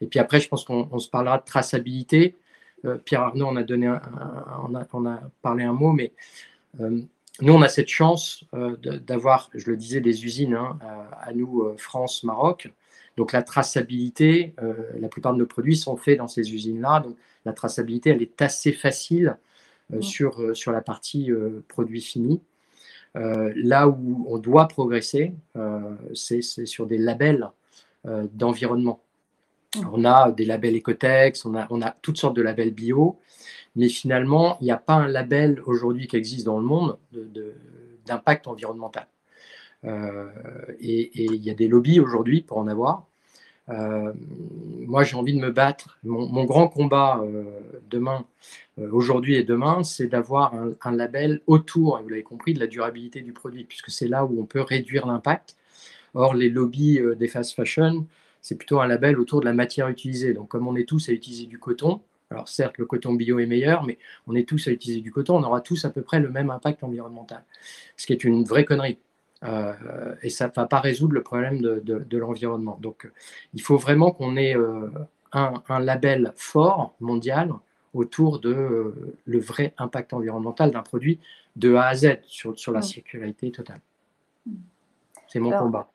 Et puis après, je pense qu'on on se parlera de traçabilité. Euh, Pierre Arnaud, on a, donné un, un, on a, on a parlé un mot, mais euh, nous, on a cette chance euh, d'avoir, je le disais, des usines hein, à, à nous, euh, France, Maroc. Donc la traçabilité, euh, la plupart de nos produits sont faits dans ces usines-là. Donc la traçabilité, elle est assez facile euh, mmh. sur, euh, sur la partie euh, produit fini. Euh, là où on doit progresser, euh, c'est sur des labels euh, d'environnement. On a des labels Ecotex, on a, on a toutes sortes de labels bio, mais finalement, il n'y a pas un label aujourd'hui qui existe dans le monde d'impact environnemental. Euh, et, et il y a des lobbies aujourd'hui pour en avoir. Euh, moi, j'ai envie de me battre. Mon, mon grand combat euh, demain, euh, aujourd'hui et demain, c'est d'avoir un, un label autour, et vous l'avez compris, de la durabilité du produit, puisque c'est là où on peut réduire l'impact. Or, les lobbies euh, des fast fashion, c'est plutôt un label autour de la matière utilisée. Donc, comme on est tous à utiliser du coton, alors certes, le coton bio est meilleur, mais on est tous à utiliser du coton, on aura tous à peu près le même impact environnemental, ce qui est une vraie connerie. Euh, et ça ne va pas résoudre le problème de, de, de l'environnement. Donc, il faut vraiment qu'on ait euh, un, un label fort, mondial, autour de euh, le vrai impact environnemental d'un produit de A à Z sur, sur la mmh. circularité totale. C'est mon Alors, combat.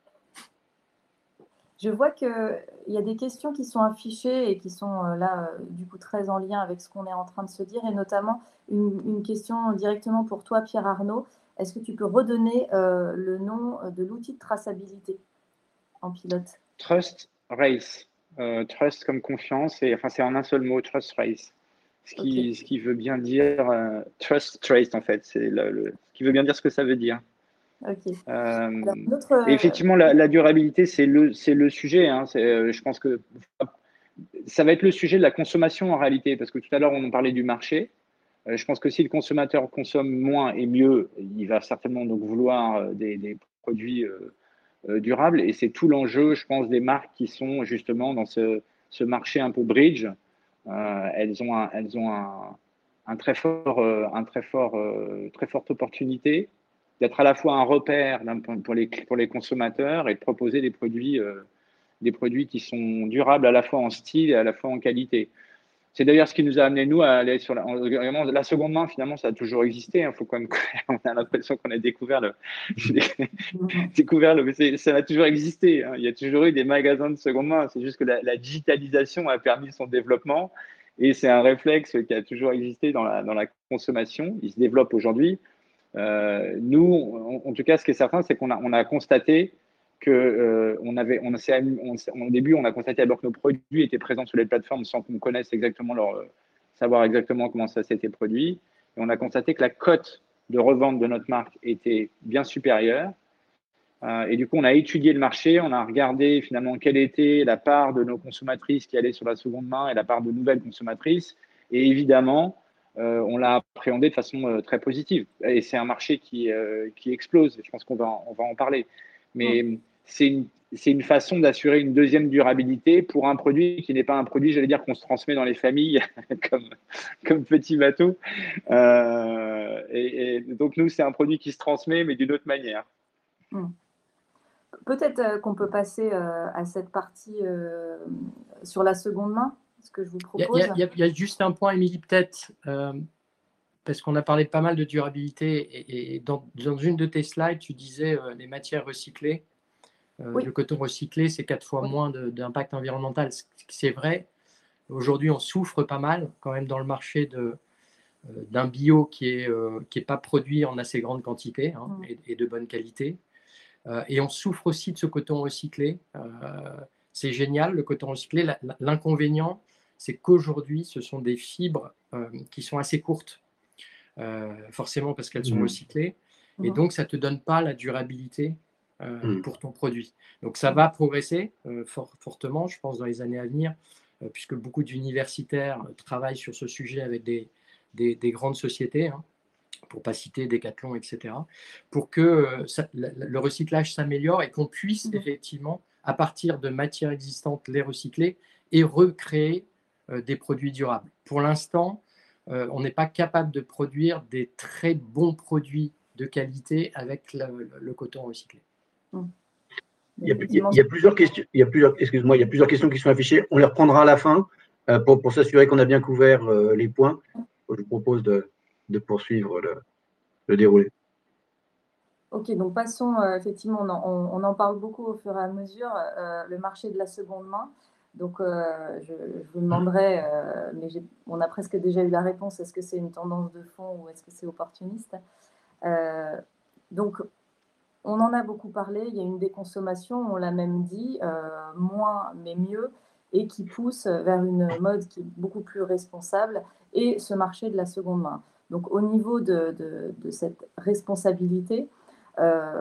Je vois qu'il y a des questions qui sont affichées et qui sont euh, là, euh, du coup, très en lien avec ce qu'on est en train de se dire, et notamment une, une question directement pour toi, Pierre Arnaud. Est-ce que tu peux redonner euh, le nom de l'outil de traçabilité en pilote? Trust Race. Euh, trust comme confiance, et enfin c'est en un seul mot, Trust Race. Ce qui, okay. ce qui veut bien dire euh, Trust Traced en fait, c'est le, le, ce qui veut bien dire ce que ça veut dire. Okay. Euh, Alors, notre... Et effectivement, la, la durabilité, c'est le, c'est le sujet. Hein, c'est, je pense que ça va être le sujet de la consommation en réalité, parce que tout à l'heure on parlait du marché. Je pense que si le consommateur consomme moins et mieux, il va certainement donc vouloir des, des produits euh, euh, durables. Et c'est tout l'enjeu, je pense, des marques qui sont justement dans ce, ce marché un peu bridge. Euh, elles ont, un, elles ont un, un très fort, euh, un très fort, euh, très forte opportunité d'être à la fois un repère pour les, pour les consommateurs et de proposer des produits, euh, des produits qui sont durables à la fois en style et à la fois en qualité. C'est d'ailleurs ce qui nous a amené, nous, à aller sur la, vraiment, la seconde main. Finalement, ça a toujours existé. Hein, faut quand même, on a l'impression qu'on a découvert le. découvert le ça a toujours existé. Hein, il y a toujours eu des magasins de seconde main. C'est juste que la, la digitalisation a permis son développement. Et c'est un réflexe qui a toujours existé dans la, dans la consommation. Il se développe aujourd'hui. Euh, nous, en, en tout cas, ce qui est certain, c'est qu'on a, on a constaté que euh, on avait, on s'est, on, au début, on a constaté alors que nos produits étaient présents sur les plateformes sans qu'on connaisse exactement leur, euh, savoir exactement comment ça s'était produit. Et on a constaté que la cote de revente de notre marque était bien supérieure. Euh, et du coup, on a étudié le marché, on a regardé finalement quelle était la part de nos consommatrices qui allaient sur la seconde main et la part de nouvelles consommatrices. Et évidemment, euh, on l'a appréhendé de façon euh, très positive. Et c'est un marché qui, euh, qui explose. Je pense qu'on va, on va en parler. Mais mmh. c'est une, c'est une façon d'assurer une deuxième durabilité pour un produit qui n'est pas un produit, j'allais dire, qu'on se transmet dans les familles comme, comme petit bateau. Euh, et, et donc, nous, c'est un produit qui se transmet, mais d'une autre manière. Mmh. Peut-être euh, qu'on peut passer euh, à cette partie euh, sur la seconde main, ce que je vous propose. Il y, y, y a juste un point, Émilie, peut-être, euh, parce qu'on a parlé pas mal de durabilité, et, et dans, dans une de tes slides, tu disais euh, les matières recyclées. Euh, oui. Le coton recyclé, c'est quatre fois oui. moins d'impact environnemental. C'est vrai. Aujourd'hui, on souffre pas mal quand même dans le marché de, euh, d'un bio qui n'est euh, qui est pas produit en assez grande quantité hein, mmh. et, et de bonne qualité. Euh, et on souffre aussi de ce coton recyclé. Euh, c'est génial, le coton recyclé. L'inconvénient, c'est qu'aujourd'hui, ce sont des fibres euh, qui sont assez courtes, euh, forcément parce qu'elles sont mmh. recyclées. Mmh. Et donc, ça ne te donne pas la durabilité euh, mmh. pour ton produit. Donc, ça va progresser euh, fort, fortement, je pense, dans les années à venir, euh, puisque beaucoup d'universitaires travaillent sur ce sujet avec des, des, des grandes sociétés. Hein, pour ne pas citer Decathlon, et cetera, pour que euh, ça, le, le recyclage s'améliore et qu'on puisse mmh. effectivement, à partir de matières existantes, les recycler et recréer euh, des produits durables. Pour l'instant, euh, on n'est pas capable de produire des très bons produits de qualité avec le, le, le coton recyclé. Mmh. Il y, a, il, y a, il y a plusieurs questions, il y a plusieurs, excuse-moi, il y a plusieurs questions qui sont affichées. On les reprendra à la fin euh, pour, pour s'assurer qu'on a bien couvert euh, les points. Je vous propose de, de poursuivre le, le déroulé. Ok, donc passons, euh, effectivement, on en, on, on en parle beaucoup au fur et à mesure, euh, le marché de la seconde main. Donc, euh, je, je vous demanderai, euh, mais on a presque déjà eu la réponse, est-ce que c'est une tendance de fond ou est-ce que c'est opportuniste? euh, Donc, on en a beaucoup parlé, il y a une déconsommation, on l'a même dit, euh, moins mais mieux, et qui pousse vers une mode qui est beaucoup plus responsable, et ce marché de la seconde main. Donc au niveau de, de, de cette responsabilité, euh,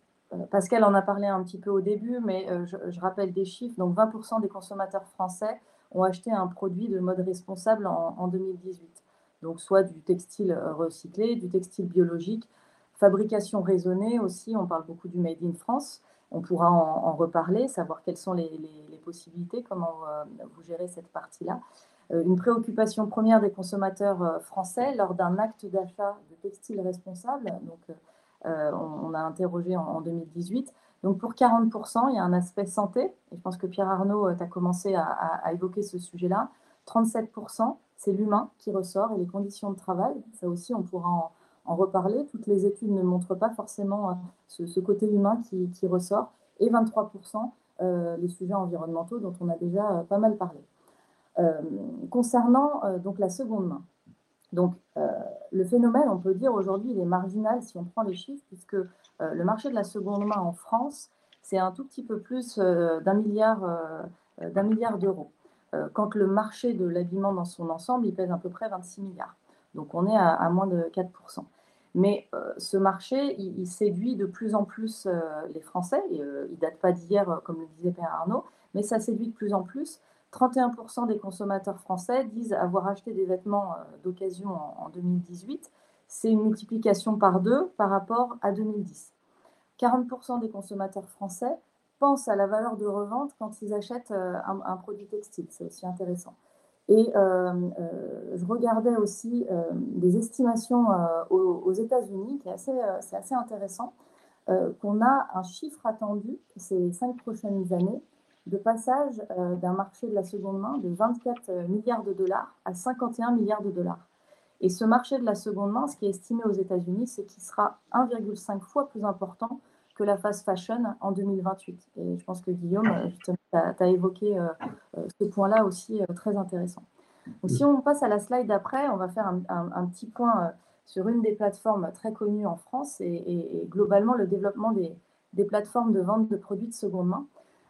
Pascal en a parlé un petit peu au début, mais euh, je, je rappelle des chiffres, donc vingt pour cent des consommateurs français ont acheté un produit de mode responsable en, en deux mille dix-huit. Donc soit du textile recyclé, du textile biologique, fabrication raisonnée aussi, on parle beaucoup du Made in France, on pourra en, en reparler, savoir quelles sont les, les, les possibilités, comment euh, vous gérez cette partie-là. Euh, une préoccupation première des consommateurs euh, français lors d'un acte d'achat de textile responsable, donc euh, on, on a interrogé en, en deux mille dix-huit. Donc pour quarante pour cent, il y a un aspect santé, et je pense que Pierre Arnaud, tu as commencé à, à, à évoquer ce sujet-là. trente-sept pour cent, c'est l'humain qui ressort et les conditions de travail, ça aussi on pourra en en reparler. Toutes les études ne montrent pas forcément ce, ce côté humain qui, qui ressort. Et vingt-trois pour cent euh, les sujets environnementaux dont on a déjà euh, pas mal parlé. Euh, concernant euh, donc la seconde main, donc euh, le phénomène, on peut dire aujourd'hui, il est marginal si on prend les chiffres, puisque euh, le marché de la seconde main en France, c'est un tout petit peu plus euh, d'un milliard, euh, d'un milliard d'euros. Euh, quand le marché de l'habillement dans son ensemble, il pèse à peu près vingt-six milliards. Donc on est à, à moins de quatre pour cent. Mais euh, ce marché, il, il séduit de plus en plus euh, les Français. Et, euh, il ne date pas d'hier, euh, comme le disait Pierre Arnaud, mais ça séduit de plus en plus. trente et un pour cent des consommateurs français disent avoir acheté des vêtements euh, d'occasion en, en deux mille dix-huit. C'est une multiplication par deux par rapport à deux mille dix. quarante pour cent des consommateurs français pensent à la valeur de revente quand ils achètent euh, un, un produit textile. C'est aussi intéressant. Et euh, euh, je regardais aussi euh, des estimations euh, aux, aux États-Unis, qui est assez, euh, c'est assez intéressant, euh, qu'on a un chiffre attendu ces cinq prochaines années de passage euh, d'un marché de la seconde main de vingt-quatre milliards de dollars à cinquante et un milliards de dollars. Et ce marché de la seconde main, ce qui est estimé aux États-Unis, c'est qu'il sera un virgule cinq fois plus important que la fast fashion en deux mille vingt-huit. Et je pense que Guillaume, tu as évoqué euh, ce point-là aussi euh, très intéressant. Donc, si on passe à la slide d'après, on va faire un, un, un petit point euh, sur une des plateformes très connues en France et, et, et globalement le développement des, des, plateformes de vente de produits de seconde main,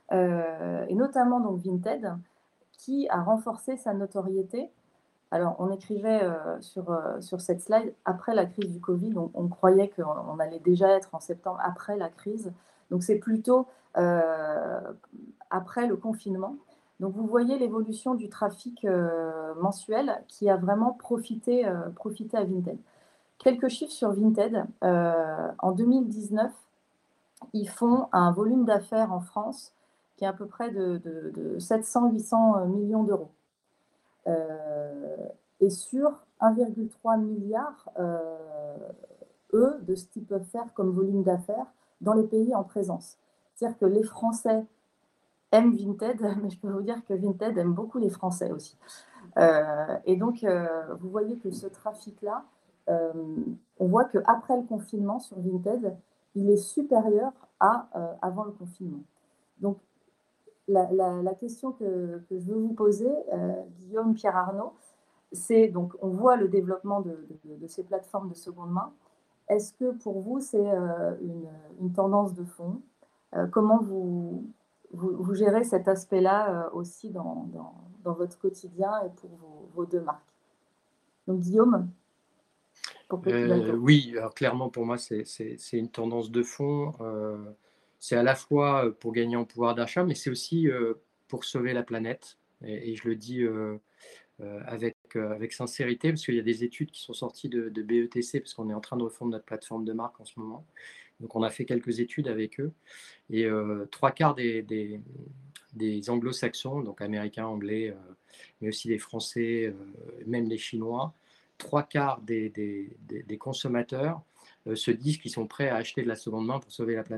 euh, et notamment donc Vinted, qui a renforcé sa notoriété. Alors, on écrivait euh, sur, euh, sur cette slide, après la crise du Covid, on, on croyait qu'on allait déjà être en septembre après la crise. Donc, c'est plutôt euh, après le confinement. Donc, vous voyez l'évolution du trafic euh, mensuel qui a vraiment profité, euh, profité à Vinted. Quelques chiffres sur Vinted. Euh, en deux mille dix-neuf, ils font un volume d'affaires en France qui est à peu près de, de, de sept cents à huit cents millions d'euros. Euh, et sur un virgule trois milliard, euh, eux, de ce qu'ils peuvent faire comme volume d'affaires dans les pays en présence. C'est-à-dire que les Français aiment Vinted, mais je peux vous dire que Vinted aime beaucoup les Français aussi. Euh, et donc, euh, vous voyez que ce trafic-là, euh, on voit qu'après le confinement sur Vinted, il est supérieur à euh, avant le confinement. Donc, la, la, la question que, que je veux vous poser, euh, Guillaume, Pierre Arnaud, c'est donc on voit le développement de, de, de ces plateformes de seconde main. Est-ce que pour vous, c'est euh, une, une tendance de fond? euh, Comment vous, vous, vous gérez cet aspect-là euh, aussi dans, dans, dans votre quotidien et pour vos, vos deux marques? Donc Guillaume, pour que euh, oui, alors clairement pour moi, c'est une tendance de fond. Euh, c'est à la fois pour gagner en pouvoir d'achat, mais c'est aussi euh, pour sauver la planète. Et, et je le dis euh, euh, avec, euh, avec sincérité, parce qu'il y a des études qui sont sorties de, de B E T C, parce qu'on est en train de refondre notre plateforme de marque en ce moment. Donc on a fait quelques études avec eux. Et euh, trois quarts des, des, des anglo-saxons, donc américains, anglais, euh, mais aussi des Français, euh, même les Chinois, trois quarts des, des, des, des consommateurs euh, se disent qu'ils sont prêts à acheter de la seconde main pour sauver la planète.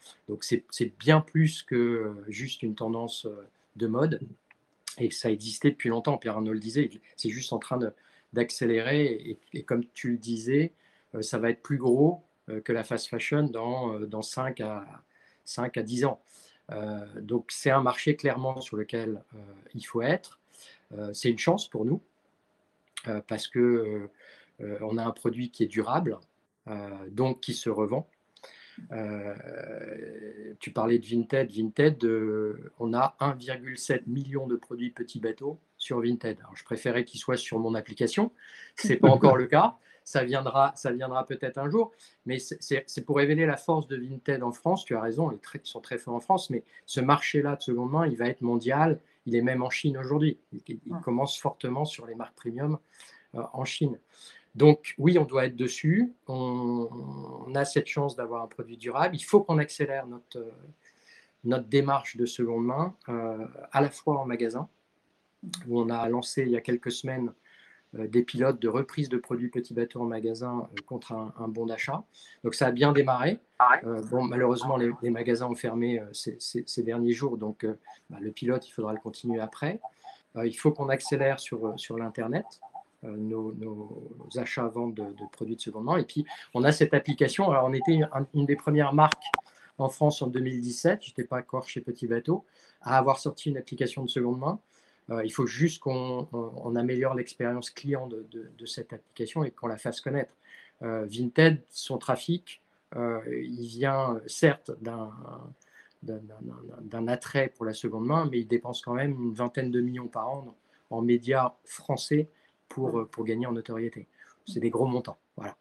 Donc c'est bien plus que juste une tendance de mode. Et ça existait depuis longtemps, Pierre Arnault le disait, c'est juste en train d'accélérer. Et, et comme tu le disais, ça va être plus gros que la fast fashion dans, dans cinq à dix ans. Euh, donc c'est un marché clairement sur lequel euh, il faut être. Euh, c'est une chance pour nous euh, parce que euh, on a un produit qui est durable, euh, donc qui se revend. Euh, tu parlais de Vinted. Vinted, euh, on a un virgule sept million de produits petits bateaux sur Vinted. Alors, je préférais qu'ils soient sur mon application. Ce n'est pas encore le cas. Ça viendra, ça viendra peut-être un jour. Mais c'est pour révéler la force de Vinted en France. Tu as raison, ils sont très forts en France. Mais ce marché-là de seconde main, il va être mondial. Il est même en Chine aujourd'hui. Il, il commence fortement sur les marques premium euh, en Chine. Donc oui, on doit être dessus, on, on a cette chance d'avoir un produit durable, il faut qu'on accélère notre, notre démarche de seconde main, euh, à la fois en magasin, où on a lancé il y a quelques semaines euh, des pilotes de reprise de produits petits bateaux en magasin euh, contre un, un bon d'achat. Donc ça a bien démarré. Euh, bon, malheureusement, les, les magasins ont fermé euh, ces, ces, ces derniers jours, donc euh, bah, le pilote, il faudra le continuer après. Euh, il faut qu'on accélère sur, sur l'Internet. Euh, nos, nos achats-ventes de, de produits de seconde main. Et puis, on a cette application. Alors, on était une, une des premières marques en France en deux mille dix-sept, je n'étais pas encore chez Petit Bateau, à avoir sorti une application de seconde main. Euh, il faut juste qu'on on, on améliore l'expérience client de, de, de cette application et qu'on la fasse connaître. Euh, Vinted, son trafic, euh, il vient certes d'un d'un attrait pour la seconde main, mais il dépense quand même une vingtaine de millions par an en, en médias français Pour, pour gagner en notoriété. C'est des gros montants. Voilà.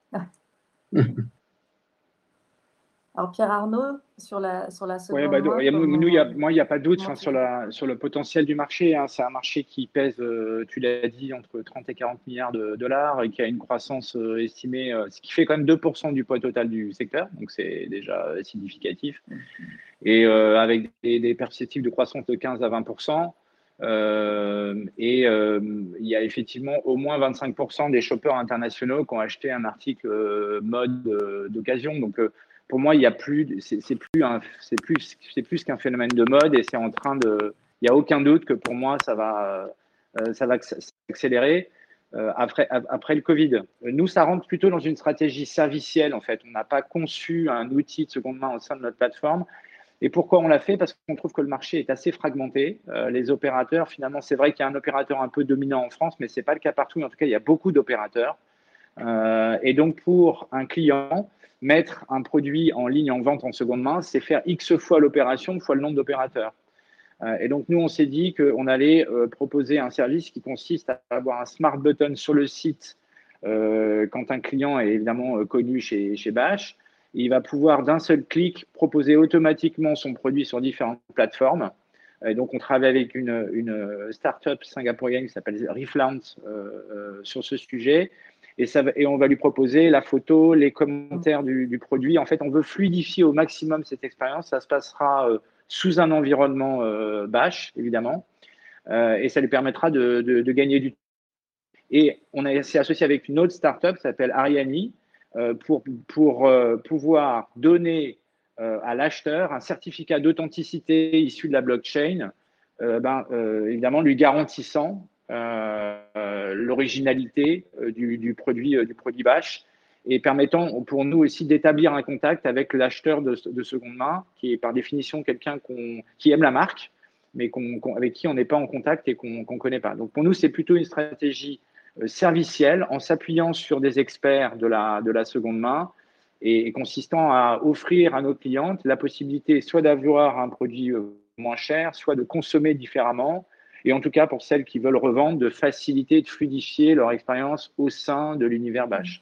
Alors Pierre Arnault, sur la, sur la seconde ouais, bah, main, y a, comment, nous, y a, moi, il n'y a pas de doute, hein, sur, tu... la, sur le potentiel du marché. Hein. C'est un marché qui pèse, euh, tu l'as dit, entre trente et quarante milliards de dollars et qui a une croissance euh, estimée, euh, ce qui fait quand même deux pour cent du poids total du secteur. Donc, c'est déjà significatif. Et euh, avec des, des perspectives de croissance de quinze à vingt pour cent. Euh, et euh, il y a effectivement au moins vingt-cinq pour cent des shoppers internationaux qui ont acheté un article euh, mode euh, d'occasion. Donc, euh, pour moi, il y a plus, c'est plus un, c'est plus, c'est plus qu'un phénomène de mode et c'est en train de, il n'y a aucun doute que pour moi, ça va, euh, ça va accélérer euh, après, après le Covid. Nous, ça rentre plutôt dans une stratégie servicielle en fait. On n'a pas conçu un outil de seconde main au sein de notre plateforme. Et pourquoi on l'a fait? Parce qu'on trouve que le marché est assez fragmenté. Euh, les opérateurs, finalement, c'est vrai qu'il y a un opérateur un peu dominant en France, mais ce n'est pas le cas partout. En tout cas, il y a beaucoup d'opérateurs. Euh, et donc, pour un client, mettre un produit en ligne en vente en seconde main, c'est faire X fois l'opération fois le nombre d'opérateurs. Euh, et donc, nous, on s'est dit qu'on allait euh, proposer un service qui consiste à avoir un smart button sur le site euh, quand un client est évidemment euh, connu chez, chez Bash. Il va pouvoir d'un seul clic proposer automatiquement son produit sur différentes plateformes. Et donc, on travaille avec une, une start-up singapourienne qui s'appelle Reflount euh, euh, sur ce sujet. Et, ça, et on va lui proposer la photo, les commentaires du, du produit. En fait, on veut fluidifier au maximum cette expérience. Ça se passera euh, sous un environnement euh, Bash, évidemment. Euh, et ça lui permettra de, de, de gagner du temps. Et on s'est associé avec une autre start-up qui s'appelle Ariani, Euh, pour, pour euh, pouvoir donner euh, à l'acheteur un certificat d'authenticité issu de la blockchain, euh, ben, euh, évidemment lui garantissant euh, l'originalité euh, du, du, produit, euh, du produit Bash et permettant pour nous aussi d'établir un contact avec l'acheteur de, de seconde main, qui est par définition quelqu'un qu'on, qui aime la marque, mais qu'on, qu'on, avec qui on n'est pas en contact et qu'on ne connaît pas. Donc pour nous, c'est plutôt une stratégie servicielle en s'appuyant sur des experts de la, de la seconde main et, et consistant à offrir à nos clientes la possibilité soit d'avoir un produit moins cher, soit de consommer différemment. Et en tout cas, pour celles qui veulent revendre, de faciliter, de fluidifier leur expérience au sein de l'univers Bash.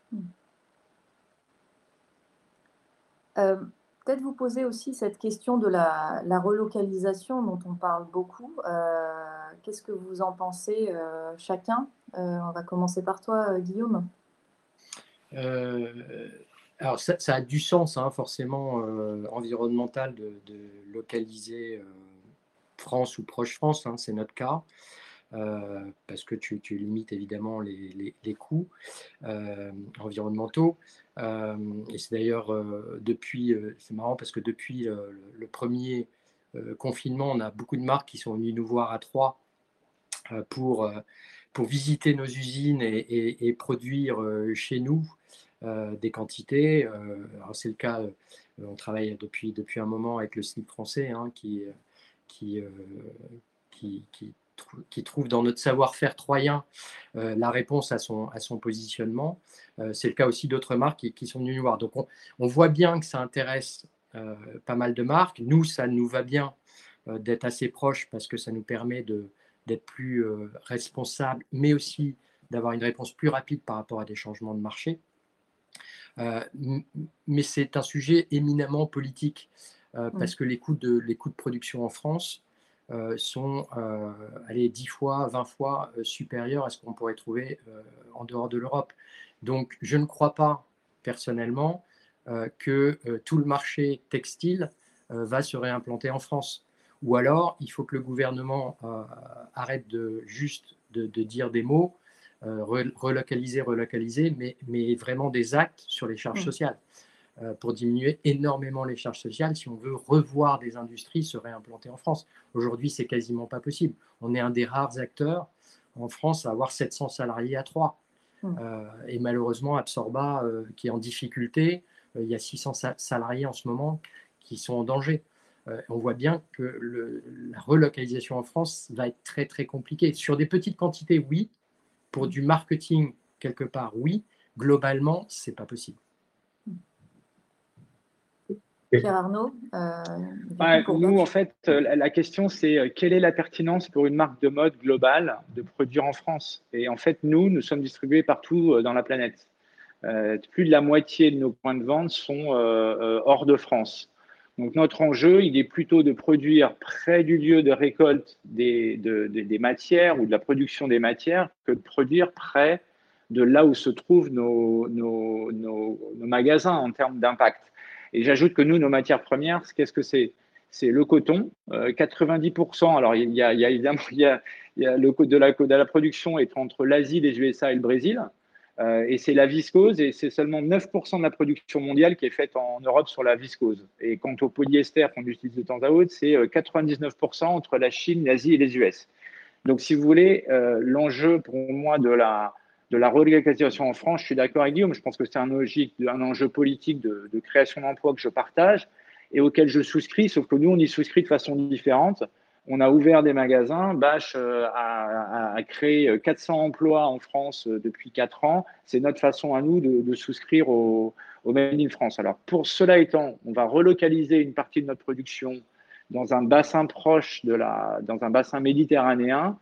Euh, Peut-être vous poser aussi cette question de la, la relocalisation dont on parle beaucoup. Euh, Qu'est-ce que vous en pensez euh, chacun? euh, On va commencer par toi, Guillaume. Euh, alors ça, ça a du sens, hein, forcément, euh, environnemental de, de localiser euh, France ou proche France, hein, c'est notre cas. euh, parce que tu, tu limites évidemment les, les, les coûts euh, environnementaux. Euh, et c'est d'ailleurs euh, depuis, euh, c'est marrant parce que depuis euh, le, le premier euh, confinement, on a beaucoup de marques qui sont venues nous voir à Troyes euh, pour, euh, pour visiter nos usines et, et, et produire euh, chez nous euh, des quantités. Euh, alors c'est le cas, euh, on travaille depuis, depuis un moment avec le S N I C français hein, qui, qui, euh, qui, qui qui trouve dans notre savoir-faire troyen euh, la réponse à son, à son positionnement. Euh, c'est le cas aussi d'autres marques qui, qui sont venues nous voir. Donc on, on voit bien que ça intéresse euh, pas mal de marques. Nous, ça nous va bien euh, d'être assez proches parce que ça nous permet de, d'être plus euh, responsables, mais aussi d'avoir une réponse plus rapide par rapport à des changements de marché. Euh, mais c'est un sujet éminemment politique euh, parce que les coûts de, les coûts de production en France Euh, sont euh, allez, dix fois, vingt fois euh, supérieurs à ce qu'on pourrait trouver euh, en dehors de l'Europe. Donc, je ne crois pas personnellement euh, que euh, tout le marché textile euh, va se réimplanter en France. Ou alors, il faut que le gouvernement euh, arrête de juste de, de dire des mots, euh, relocaliser, relocaliser, mais, mais vraiment des actes sur les charges sociales pour diminuer énormément les charges sociales si on veut revoir des industries se réimplanter en France. Aujourd'hui, c'est quasiment pas possible. On est un des rares acteurs en France à avoir sept cents salariés à Troyes. Mmh. Euh, et malheureusement, Absorba, euh, qui est en difficulté, euh, il y a six cents salariés en ce moment qui sont en danger. Euh, on voit bien que le, la relocalisation en France va être très, très compliquée. Sur des petites quantités, oui. Pour du marketing, quelque part, oui. Globalement, c'est pas possible. Pierre Arnaud, euh, ouais, nous, en fait, la question, c'est quelle est la pertinence pour une marque de mode globale de produire en France? Et en fait, nous, nous sommes distribués partout dans la planète. Euh, plus de la moitié de nos points de vente sont euh, hors de France. Donc, notre enjeu, il est plutôt de produire près du lieu de récolte des, de, de, des matières ou de la production des matières que de produire près de là où se trouvent nos, nos, nos, nos magasins en termes d'impact. Et j'ajoute que nous, nos matières premières, qu'est-ce que c'est? C'est le coton, euh, quatre-vingt-dix pour cent. Alors, il y a, il y a évidemment il y a, il y a le de la, de la production est entre l'Asie, les U S A et le Brésil. Euh, et c'est la viscose, et c'est seulement neuf pour cent de la production mondiale qui est faite en Europe sur la viscose. Et quant au polyester qu'on utilise de temps à autre, c'est quatre-vingt-dix-neuf pour cent entre la Chine, l'Asie et les U S. Donc, si vous voulez, euh, l'enjeu pour moi de la, de la relocalisation en France, je suis d'accord avec Guillaume, je pense que c'est un, logique, un enjeu politique de, de création d'emplois que je partage et auquel je souscris, sauf que nous, on y souscrit de façon différente. On a ouvert des magasins. Bâche a, a, a créé quatre cents emplois en France depuis quatre ans. C'est notre façon à nous de, de souscrire au, au Made in France. Alors, pour cela étant, on va relocaliser une partie de notre production dans un bassin proche de la, dans un bassin méditerranéen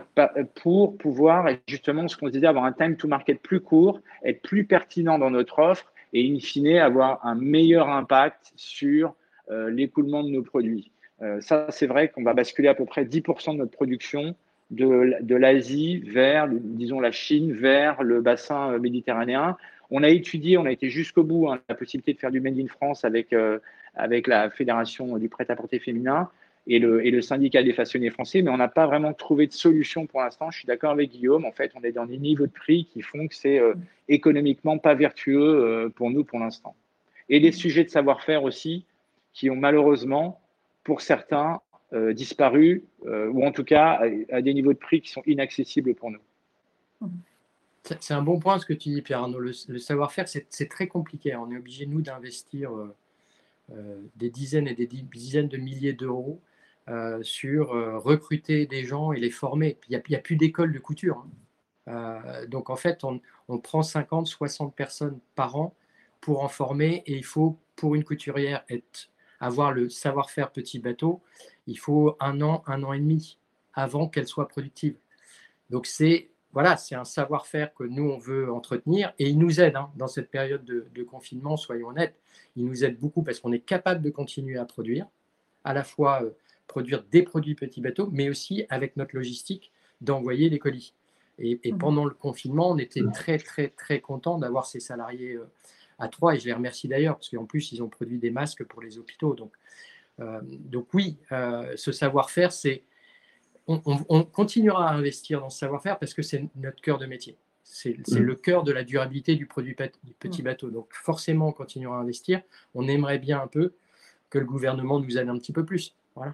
pour pouvoir, justement, ce qu'on se disait, avoir un time to market plus court, être plus pertinent dans notre offre et, in fine, avoir un meilleur impact sur euh, l'écoulement de nos produits. Euh, ça, c'est vrai qu'on va basculer à peu près dix pour cent de notre production de, de l'Asie vers, disons, la Chine, vers le bassin méditerranéen. On a étudié, on a été jusqu'au bout, hein, la possibilité de faire du Made in France avec, euh, avec la Fédération du prêt-à-porter féminin et le, et le syndicat des façonniers français, mais on n'a pas vraiment trouvé de solution pour l'instant. Je suis d'accord avec Guillaume, en fait, on est dans des niveaux de prix qui font que c'est euh, économiquement pas vertueux euh, pour nous pour l'instant. Et des sujets de savoir-faire aussi qui ont malheureusement, pour certains, euh, disparu, euh, ou en tout cas à, à des niveaux de prix qui sont inaccessibles pour nous. C'est un bon point ce que tu dis, Pierre Arnaud. Le, le savoir-faire, c'est très compliqué. On est obligé, nous, d'investir euh, euh, des dizaines et des dizaines de milliers d'euros euh, sur euh, recruter des gens et les former. Il n'y a, a plus d'école de couture. Hein. Euh, donc, en fait, on, on prend cinquante, soixante personnes par an pour en former et il faut, pour une couturière, être, avoir le savoir-faire petit bateau, il faut un an, un an et demi avant qu'elle soit productive. Donc, c'est voilà, c'est un savoir-faire que nous, on veut entretenir et il nous aide hein, dans cette période de, de confinement, soyons honnêtes. Il nous aide beaucoup parce qu'on est capable de continuer à produire, à la fois euh, produire des produits petits bateaux, mais aussi avec notre logistique d'envoyer les colis. Et, et pendant le confinement, on était très, très, très contents d'avoir ces salariés euh, à Troyes et je les remercie d'ailleurs parce qu'en plus, ils ont produit des masques pour les hôpitaux. Donc, euh, donc oui, euh, ce savoir-faire, c'est on, on, on continuera à investir dans ce savoir-faire parce que c'est notre cœur de métier. C'est mmh. le cœur de la durabilité du produit du petit bateau. Donc forcément, on continuera à investir. On aimerait bien un peu que le gouvernement nous aide un petit peu plus. Voilà.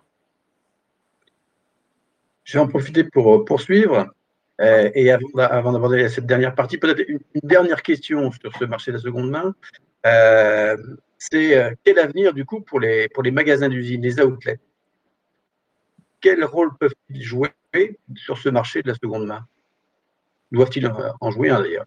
Je vais en profiter pour poursuivre. Euh, et avant d'aborder cette dernière partie, peut-être une, une dernière question sur ce marché de la seconde main. Euh, c'est euh, quel avenir, du coup, pour les, pour les magasins d'usine, les outlets? Quel rôle peuvent-ils jouer sur ce marché de la seconde main? Doivent-ils en jouer un, d'ailleurs?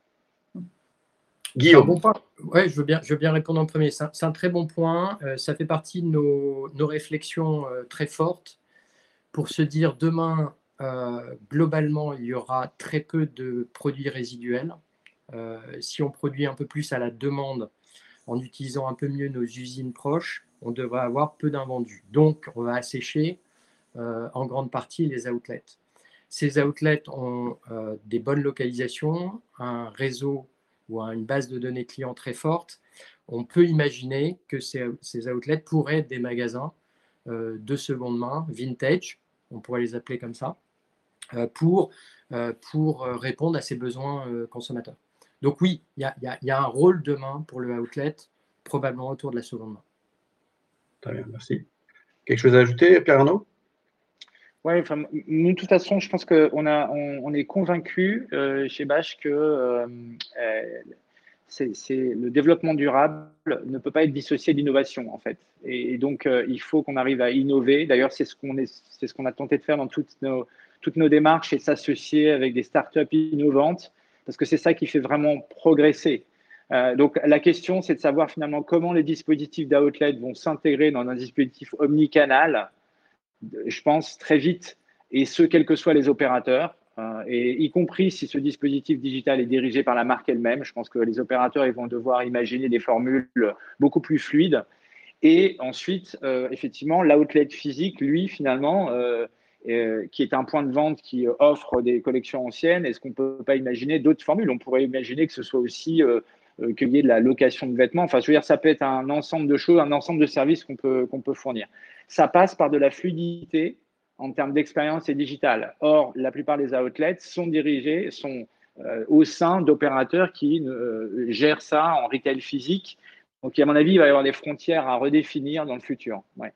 Guillaume. Bon point. Ouais, je veux bien, je veux bien répondre en premier. C'est un, un très bon point. Euh, ça fait partie de nos, nos réflexions euh, très fortes pour se dire demain, euh, globalement, il y aura très peu de produits résiduels. Euh, si on produit un peu plus à la demande, en utilisant un peu mieux nos usines proches, on devrait avoir peu d'invendus. Donc, on va assécher euh, en grande partie les outlets. Ces outlets ont euh, des bonnes localisations, un réseau ou une base de données clients très forte. On peut imaginer que ces, ces outlets pourraient être des magasins euh, de seconde main, vintage, on pourrait les appeler comme ça, euh, pour, euh, pour répondre à ces besoins euh, consommateurs. Donc oui, il y, y, y a un rôle demain pour le outlet, probablement autour de la seconde main. Très bien, merci. Quelque chose à ajouter, Pierre-Arnaud? Oui, enfin, nous, de toute façon, je pense qu'on a, on, on est convaincus euh, chez Bache que euh, euh, c'est, c'est, le développement durable ne peut pas être dissocié d'innovation, en fait. Et, et donc, euh, il faut qu'on arrive à innover. D'ailleurs, c'est ce qu'on est, c'est ce qu'on a tenté de faire dans toutes nos, toutes nos démarches et s'associer avec des startups innovantes, parce que c'est ça qui fait vraiment progresser. Euh, donc, la question, c'est de savoir finalement comment les dispositifs d'outlet vont s'intégrer dans un dispositif omnicanal, je pense, très vite, et ce, quels que soient les opérateurs, euh, et y compris si ce dispositif digital est dirigé par la marque elle-même. Je pense que les opérateurs ils vont devoir imaginer des formules beaucoup plus fluides. Et ensuite, euh, effectivement, l'outlet physique, lui, finalement, euh, euh, qui est un point de vente qui offre des collections anciennes, est-ce qu'on ne peut pas imaginer d'autres formules? On pourrait imaginer que ce soit aussi euh, euh, qu'il y ait de la location de vêtements. Enfin, je veux dire, ça peut être un ensemble de choses, un ensemble de services qu'on peut, qu'on peut fournir. Ça passe par de la fluidité en termes d'expérience et digital. Or, la plupart des outlets sont dirigés, sont euh, au sein d'opérateurs qui euh, gèrent ça en retail physique. Donc, à mon avis, il va y avoir des frontières à redéfinir dans le futur. Ouais.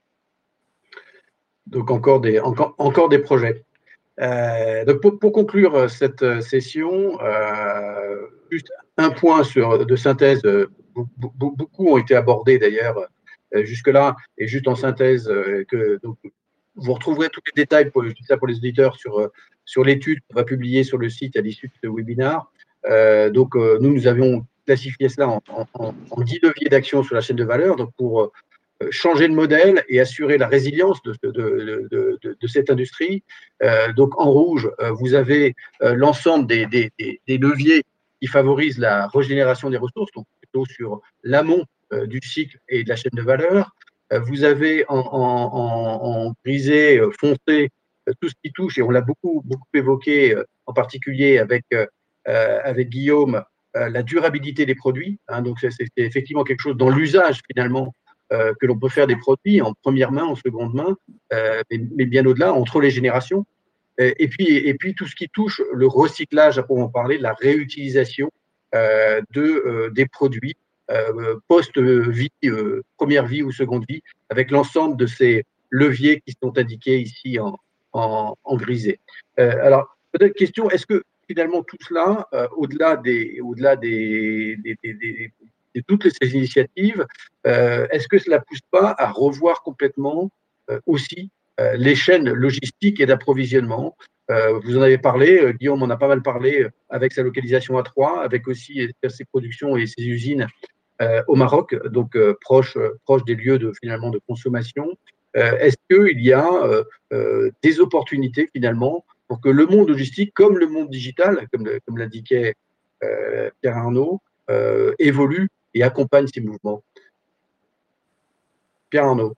Donc, encore des, encore, encore des projets. Euh, donc pour, pour conclure cette session, euh, juste un point sur, de synthèse. Beaucoup, beaucoup ont été abordés d'ailleurs jusque-là, et juste en synthèse, que donc, vous retrouverez tous les détails, pour, je dis ça pour les auditeurs, sur, sur l'étude qu'on va publier sur le site à l'issue de ce webinaire. Euh, donc, nous, nous avions classifié cela en, en, en dix leviers d'action sur la chaîne de valeur, donc pour changer de modèle et assurer la résilience de, de, de, de, de cette industrie. Euh, donc, en rouge, vous avez l'ensemble des, des, des leviers qui favorisent la régénération des ressources, donc plutôt sur l'amont euh, du cycle et de la chaîne de valeur. Euh, vous avez en, en, en, en grisé euh, foncé euh, tout ce qui touche, et on l'a beaucoup, beaucoup évoqué, euh, en particulier avec, euh, avec Guillaume, euh, la durabilité des produits. Hein, donc, c'est effectivement quelque chose dans l'usage, finalement, Euh, que l'on peut faire des produits en première main, en seconde main, euh, mais, mais bien au-delà, entre les générations. Et puis, et puis, tout ce qui touche le recyclage, à proprement parler, la réutilisation euh, de, euh, des produits euh, post-vie, euh, première vie ou seconde vie, avec l'ensemble de ces leviers qui sont indiqués ici en, en, en grisé. Euh, alors, peut-être question, est-ce que finalement tout cela, euh, au-delà des, au-delà des, des, des, des de toutes ces initiatives, euh, est-ce que cela ne pousse pas à revoir complètement euh, aussi euh, les chaînes logistiques et d'approvisionnement? euh, Vous en avez parlé, euh, Guillaume en a pas mal parlé, euh, avec sa localisation à Troyes, avec aussi euh, ses productions et ses usines euh, au Maroc, donc euh, proche, euh, proche des lieux de, finalement, de consommation. Euh, est-ce qu'il y a euh, euh, des opportunités finalement pour que le monde logistique, comme le monde digital, comme, comme l'indiquait euh, Pierre Arnaud, euh, évolue et accompagne ces mouvements? Pierre Arnaud.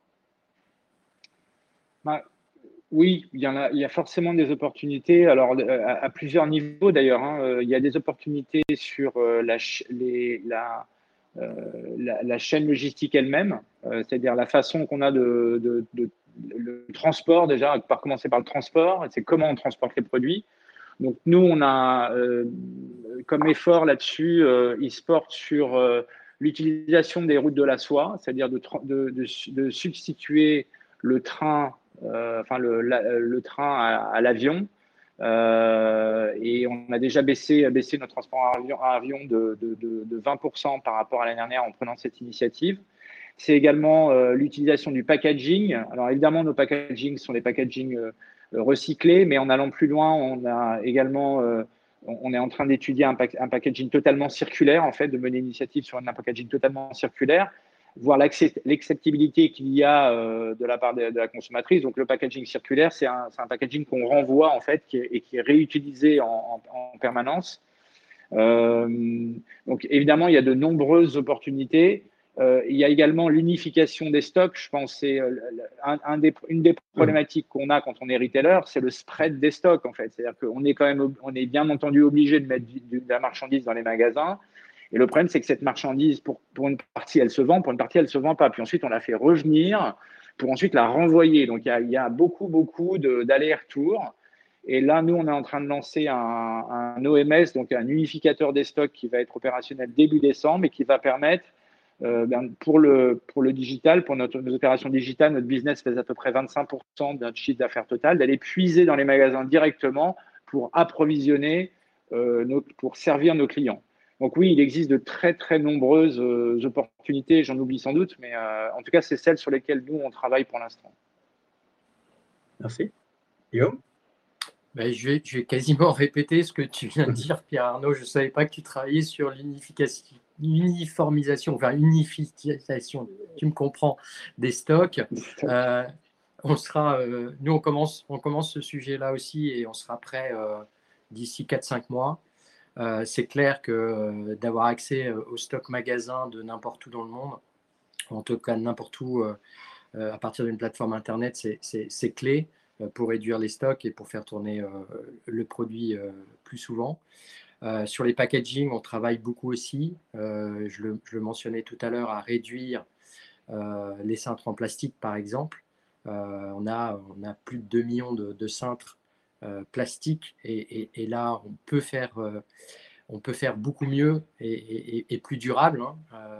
Bah, oui, il y, en a, il y a forcément des opportunités, alors à, à plusieurs niveaux d'ailleurs. Hein. Il y a des opportunités sur la, les, la, euh, la, la chaîne logistique elle-même, euh, c'est-à-dire la façon qu'on a de, de, de, le transport déjà, par commencer par le transport, c'est comment on transporte les produits. Donc nous, on a euh, comme effort là-dessus, euh, ils se portent sur euh, l'utilisation des routes de la soie, c'est-à-dire de, de, de, de substituer le train, euh, enfin le, la, le train à, à l'avion. Euh, et on a déjà baissé, baissé notre transport à avion, à avion de, de, de, de vingt pour cent par rapport à l'année dernière en prenant cette initiative. C'est également euh, l'utilisation du packaging. Alors évidemment, nos packaging sont des packaging euh, recyclés, mais en allant plus loin, on a également, euh, on est en train d'étudier un, pack, un packaging totalement circulaire, en fait, de mener l'initiative sur un packaging totalement circulaire, voir l'acceptabilité qu'il y a euh, de la part de, de la consommatrice. Donc le packaging circulaire, c'est un, un packaging qu'on renvoie en fait qui est, et qui est réutilisé en, en, en permanence. Euh, donc évidemment, il y a de nombreuses opportunités. Euh, il y a également l'unification des stocks. Je pense que c'est euh, un, un des, une des problématiques qu'on a quand on est retailer, c'est le spread des stocks en fait. C'est-à-dire qu'on est quand même, on est bien entendu obligé de mettre de la marchandise dans les magasins. Et le problème, c'est que cette marchandise, pour, pour une partie, elle se vend, pour une partie, elle ne se vend pas. Puis ensuite, on la fait revenir pour ensuite la renvoyer. Donc, il y a, il y a beaucoup, beaucoup d'allers-retours. Et là, nous, on est en train de lancer un, un O M S, donc un unificateur des stocks qui va être opérationnel début décembre et qui va permettre, euh, ben, pour, le, pour le digital, pour notre, nos opérations digitales, notre business fait à peu près vingt-cinq pour cent de notre chiffre d'affaires total, d'aller puiser dans les magasins directement pour approvisionner, euh, nos, pour servir nos clients. Donc oui, il existe de très, très nombreuses euh, opportunités, j'en oublie sans doute, mais euh, en tout cas, c'est celles sur lesquelles nous, on travaille pour l'instant. Merci. Guillaume ? Ben, je, vais, je vais quasiment répéter ce que tu viens de dire, Pierre-Arnaud. Je ne savais pas que tu travaillais sur l'unification, uniformisation, enfin unification, tu me comprends, des stocks. Euh, on sera, euh, nous, on commence, on commence ce sujet-là aussi et on sera prêt euh, d'ici quatre cinq mois. Euh, c'est clair que euh, d'avoir accès euh, au stock magasin de n'importe où dans le monde, en tout cas n'importe où euh, euh, à partir d'une plateforme Internet, c'est clé euh, pour réduire les stocks et pour faire tourner euh, le produit euh, plus souvent. Euh, sur les packaging, on travaille beaucoup aussi. Euh, je, le, je le mentionnais tout à l'heure, à réduire euh, les cintres en plastique, par exemple. Euh, on, a, on a plus de deux millions de, de cintres euh, plastiques et, et, et là, on peut faire... Euh, on peut faire beaucoup mieux et, et, et plus durable, hein,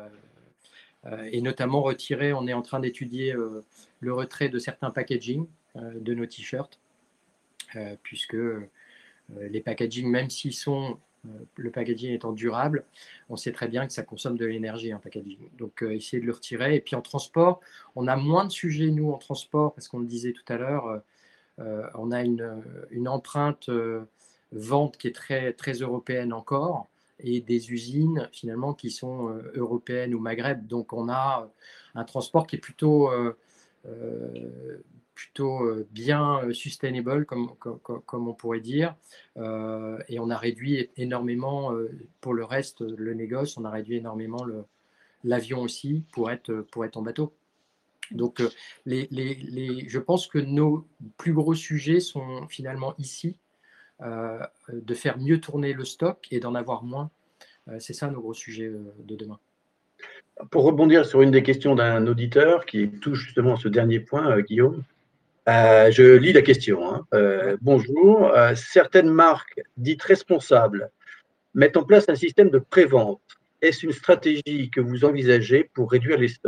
euh, et notamment retirer, on est en train d'étudier euh, le retrait de certains packaging euh, de nos t-shirts, euh, puisque euh, les packaging, même s'ils sont, euh, le packaging étant durable, on sait très bien que ça consomme de l'énergie, un packaging. Donc, euh, essayer de le retirer. Et puis en transport, on a moins de sujets, nous, en transport, parce qu'on le disait tout à l'heure, euh, on a une, une empreinte euh, vente qui est très, très européenne encore, et des usines finalement qui sont euh, européennes ou Maghreb. Donc on a un transport qui est plutôt, euh, euh, plutôt bien sustainable, comme, comme, comme on pourrait dire. Euh, et on a réduit énormément, euh, pour le reste, le négoce, on a réduit énormément l'avion aussi pour être, pour être en bateau. Donc, euh, les, les, les, je pense que nos plus gros sujets sont finalement ici, euh, de faire mieux tourner le stock et d'en avoir moins. Euh, c'est ça nos gros sujets euh, de demain. Pour rebondir sur une des questions d'un auditeur qui touche justement ce dernier point, euh, Guillaume, euh, je lis la question. Hein. Euh, bonjour. Euh, certaines marques dites responsables mettent en place un système de prévente. Est-ce une stratégie que vous envisagez pour réduire les stocks ?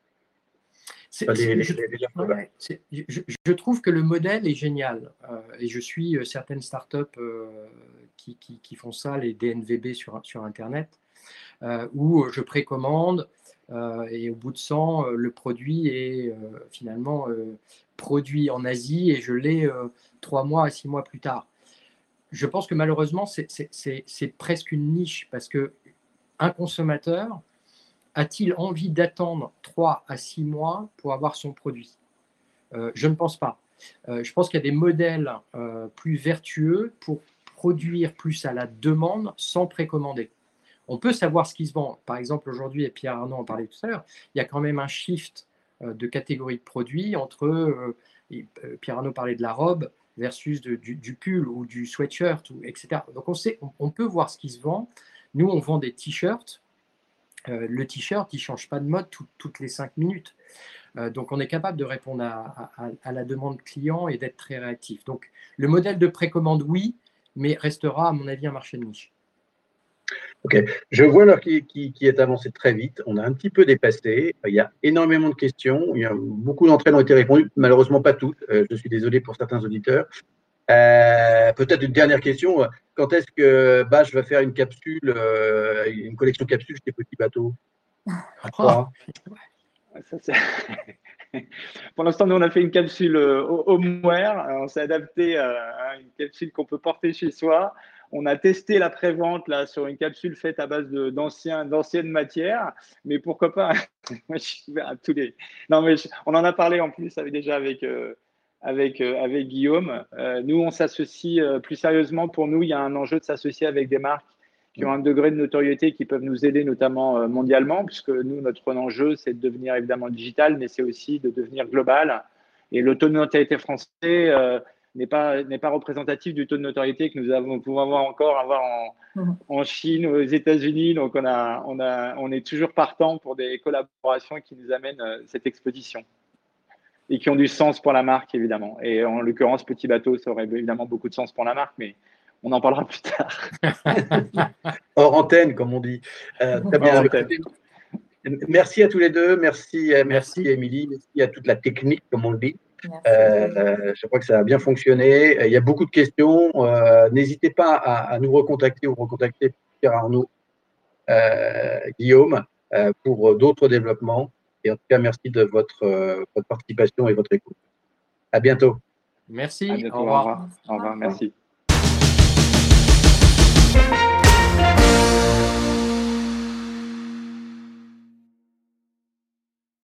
Les, je, les, les ouais, je, je trouve que le modèle est génial euh, et je suis euh, certaines startups euh, qui, qui, qui font ça, les D N V B sur, sur Internet, euh, où je précommande euh, et au bout de cent, euh, le produit est euh, finalement euh, produit en Asie et je l'ai euh, trois mois à six mois plus tard. Je pense que malheureusement, c'est presque une niche parce qu'un consommateur a-t-il envie d'attendre trois à six mois pour avoir son produit? euh, Je ne pense pas. Euh, je pense qu'il y a des modèles euh, plus vertueux pour produire plus à la demande sans précommander. On peut savoir ce qui se vend. Par exemple, aujourd'hui, et Pierre Arnaud en parlait tout à l'heure, il y a quand même un shift euh, de catégorie de produits entre, euh, et, euh, Pierre Arnaud parlait de la robe versus de, du, du pull ou du sweatshirt, ou, et cetera. Donc, on, sait, on, on peut voir ce qui se vend. Nous, on vend des t-shirts. Euh, le t-shirt, il ne change pas de mode tout, toutes les cinq minutes. Euh, donc, on est capable de répondre à, à, à la demande client et d'être très réactif. Donc, le modèle de précommande, oui, mais restera, à mon avis, un marché de niche. Ok, je vois l'heure qui, qui, qui est avancée très vite. On a un petit peu dépassé. Il y a énormément de questions. Il y a, beaucoup d'entre elles ont été répondues, malheureusement pas toutes. Euh, je suis désolé pour certains auditeurs. Euh, Peut-être une dernière question. Quand est-ce que Bâche va faire une capsule, euh, une collection capsule chez Petit Bateau? À quoi? Ça, pour l'instant, nous, on a fait une capsule euh, homeware. On s'est adapté à une capsule qu'on peut porter chez soi. On a testé la pré-vente là sur une capsule faite à base de, d'anciens, d'anciennes matières. Mais pourquoi pas? Moi, je suis ouvert à tous les. Non, mais je, on en a parlé en plus avec, déjà avec, euh, avec, euh, avec Guillaume. Euh, nous, on s'associe euh, plus sérieusement. Pour nous, il y a un enjeu de s'associer avec des marques qui ont un degré de notoriété qui peuvent nous aider notamment mondialement, puisque nous, notre enjeu, c'est de devenir évidemment digital, mais c'est aussi de devenir global. Et le taux de notoriété français euh, n'est pas, n'est pas représentatif du taux de notoriété que nous, avons, nous pouvons avoir encore avoir en, mmh. en Chine, aux États-Unis. Donc, on, a, on, a, on est toujours partant pour des collaborations qui nous amènent cette exposition et qui ont du sens pour la marque, évidemment. Et en l'occurrence, Petit Bateau, ça aurait évidemment beaucoup de sens pour la marque, mais on en parlera plus tard. Hors antenne, comme on dit. Euh, très bien. Merci à tous les deux. Merci à merci, Émilie. Merci à toute la technique, comme on le dit. Euh, je crois que ça a bien fonctionné. Il y a beaucoup de questions. Euh, N'hésitez pas à, à nous recontacter ou recontacter Pierre Arnaud, euh, Guillaume, euh, pour d'autres développements. Et en tout cas, merci de votre, euh, votre participation et votre écoute. À bientôt. Merci. À bientôt, au revoir. Au revoir. Au revoir. Merci.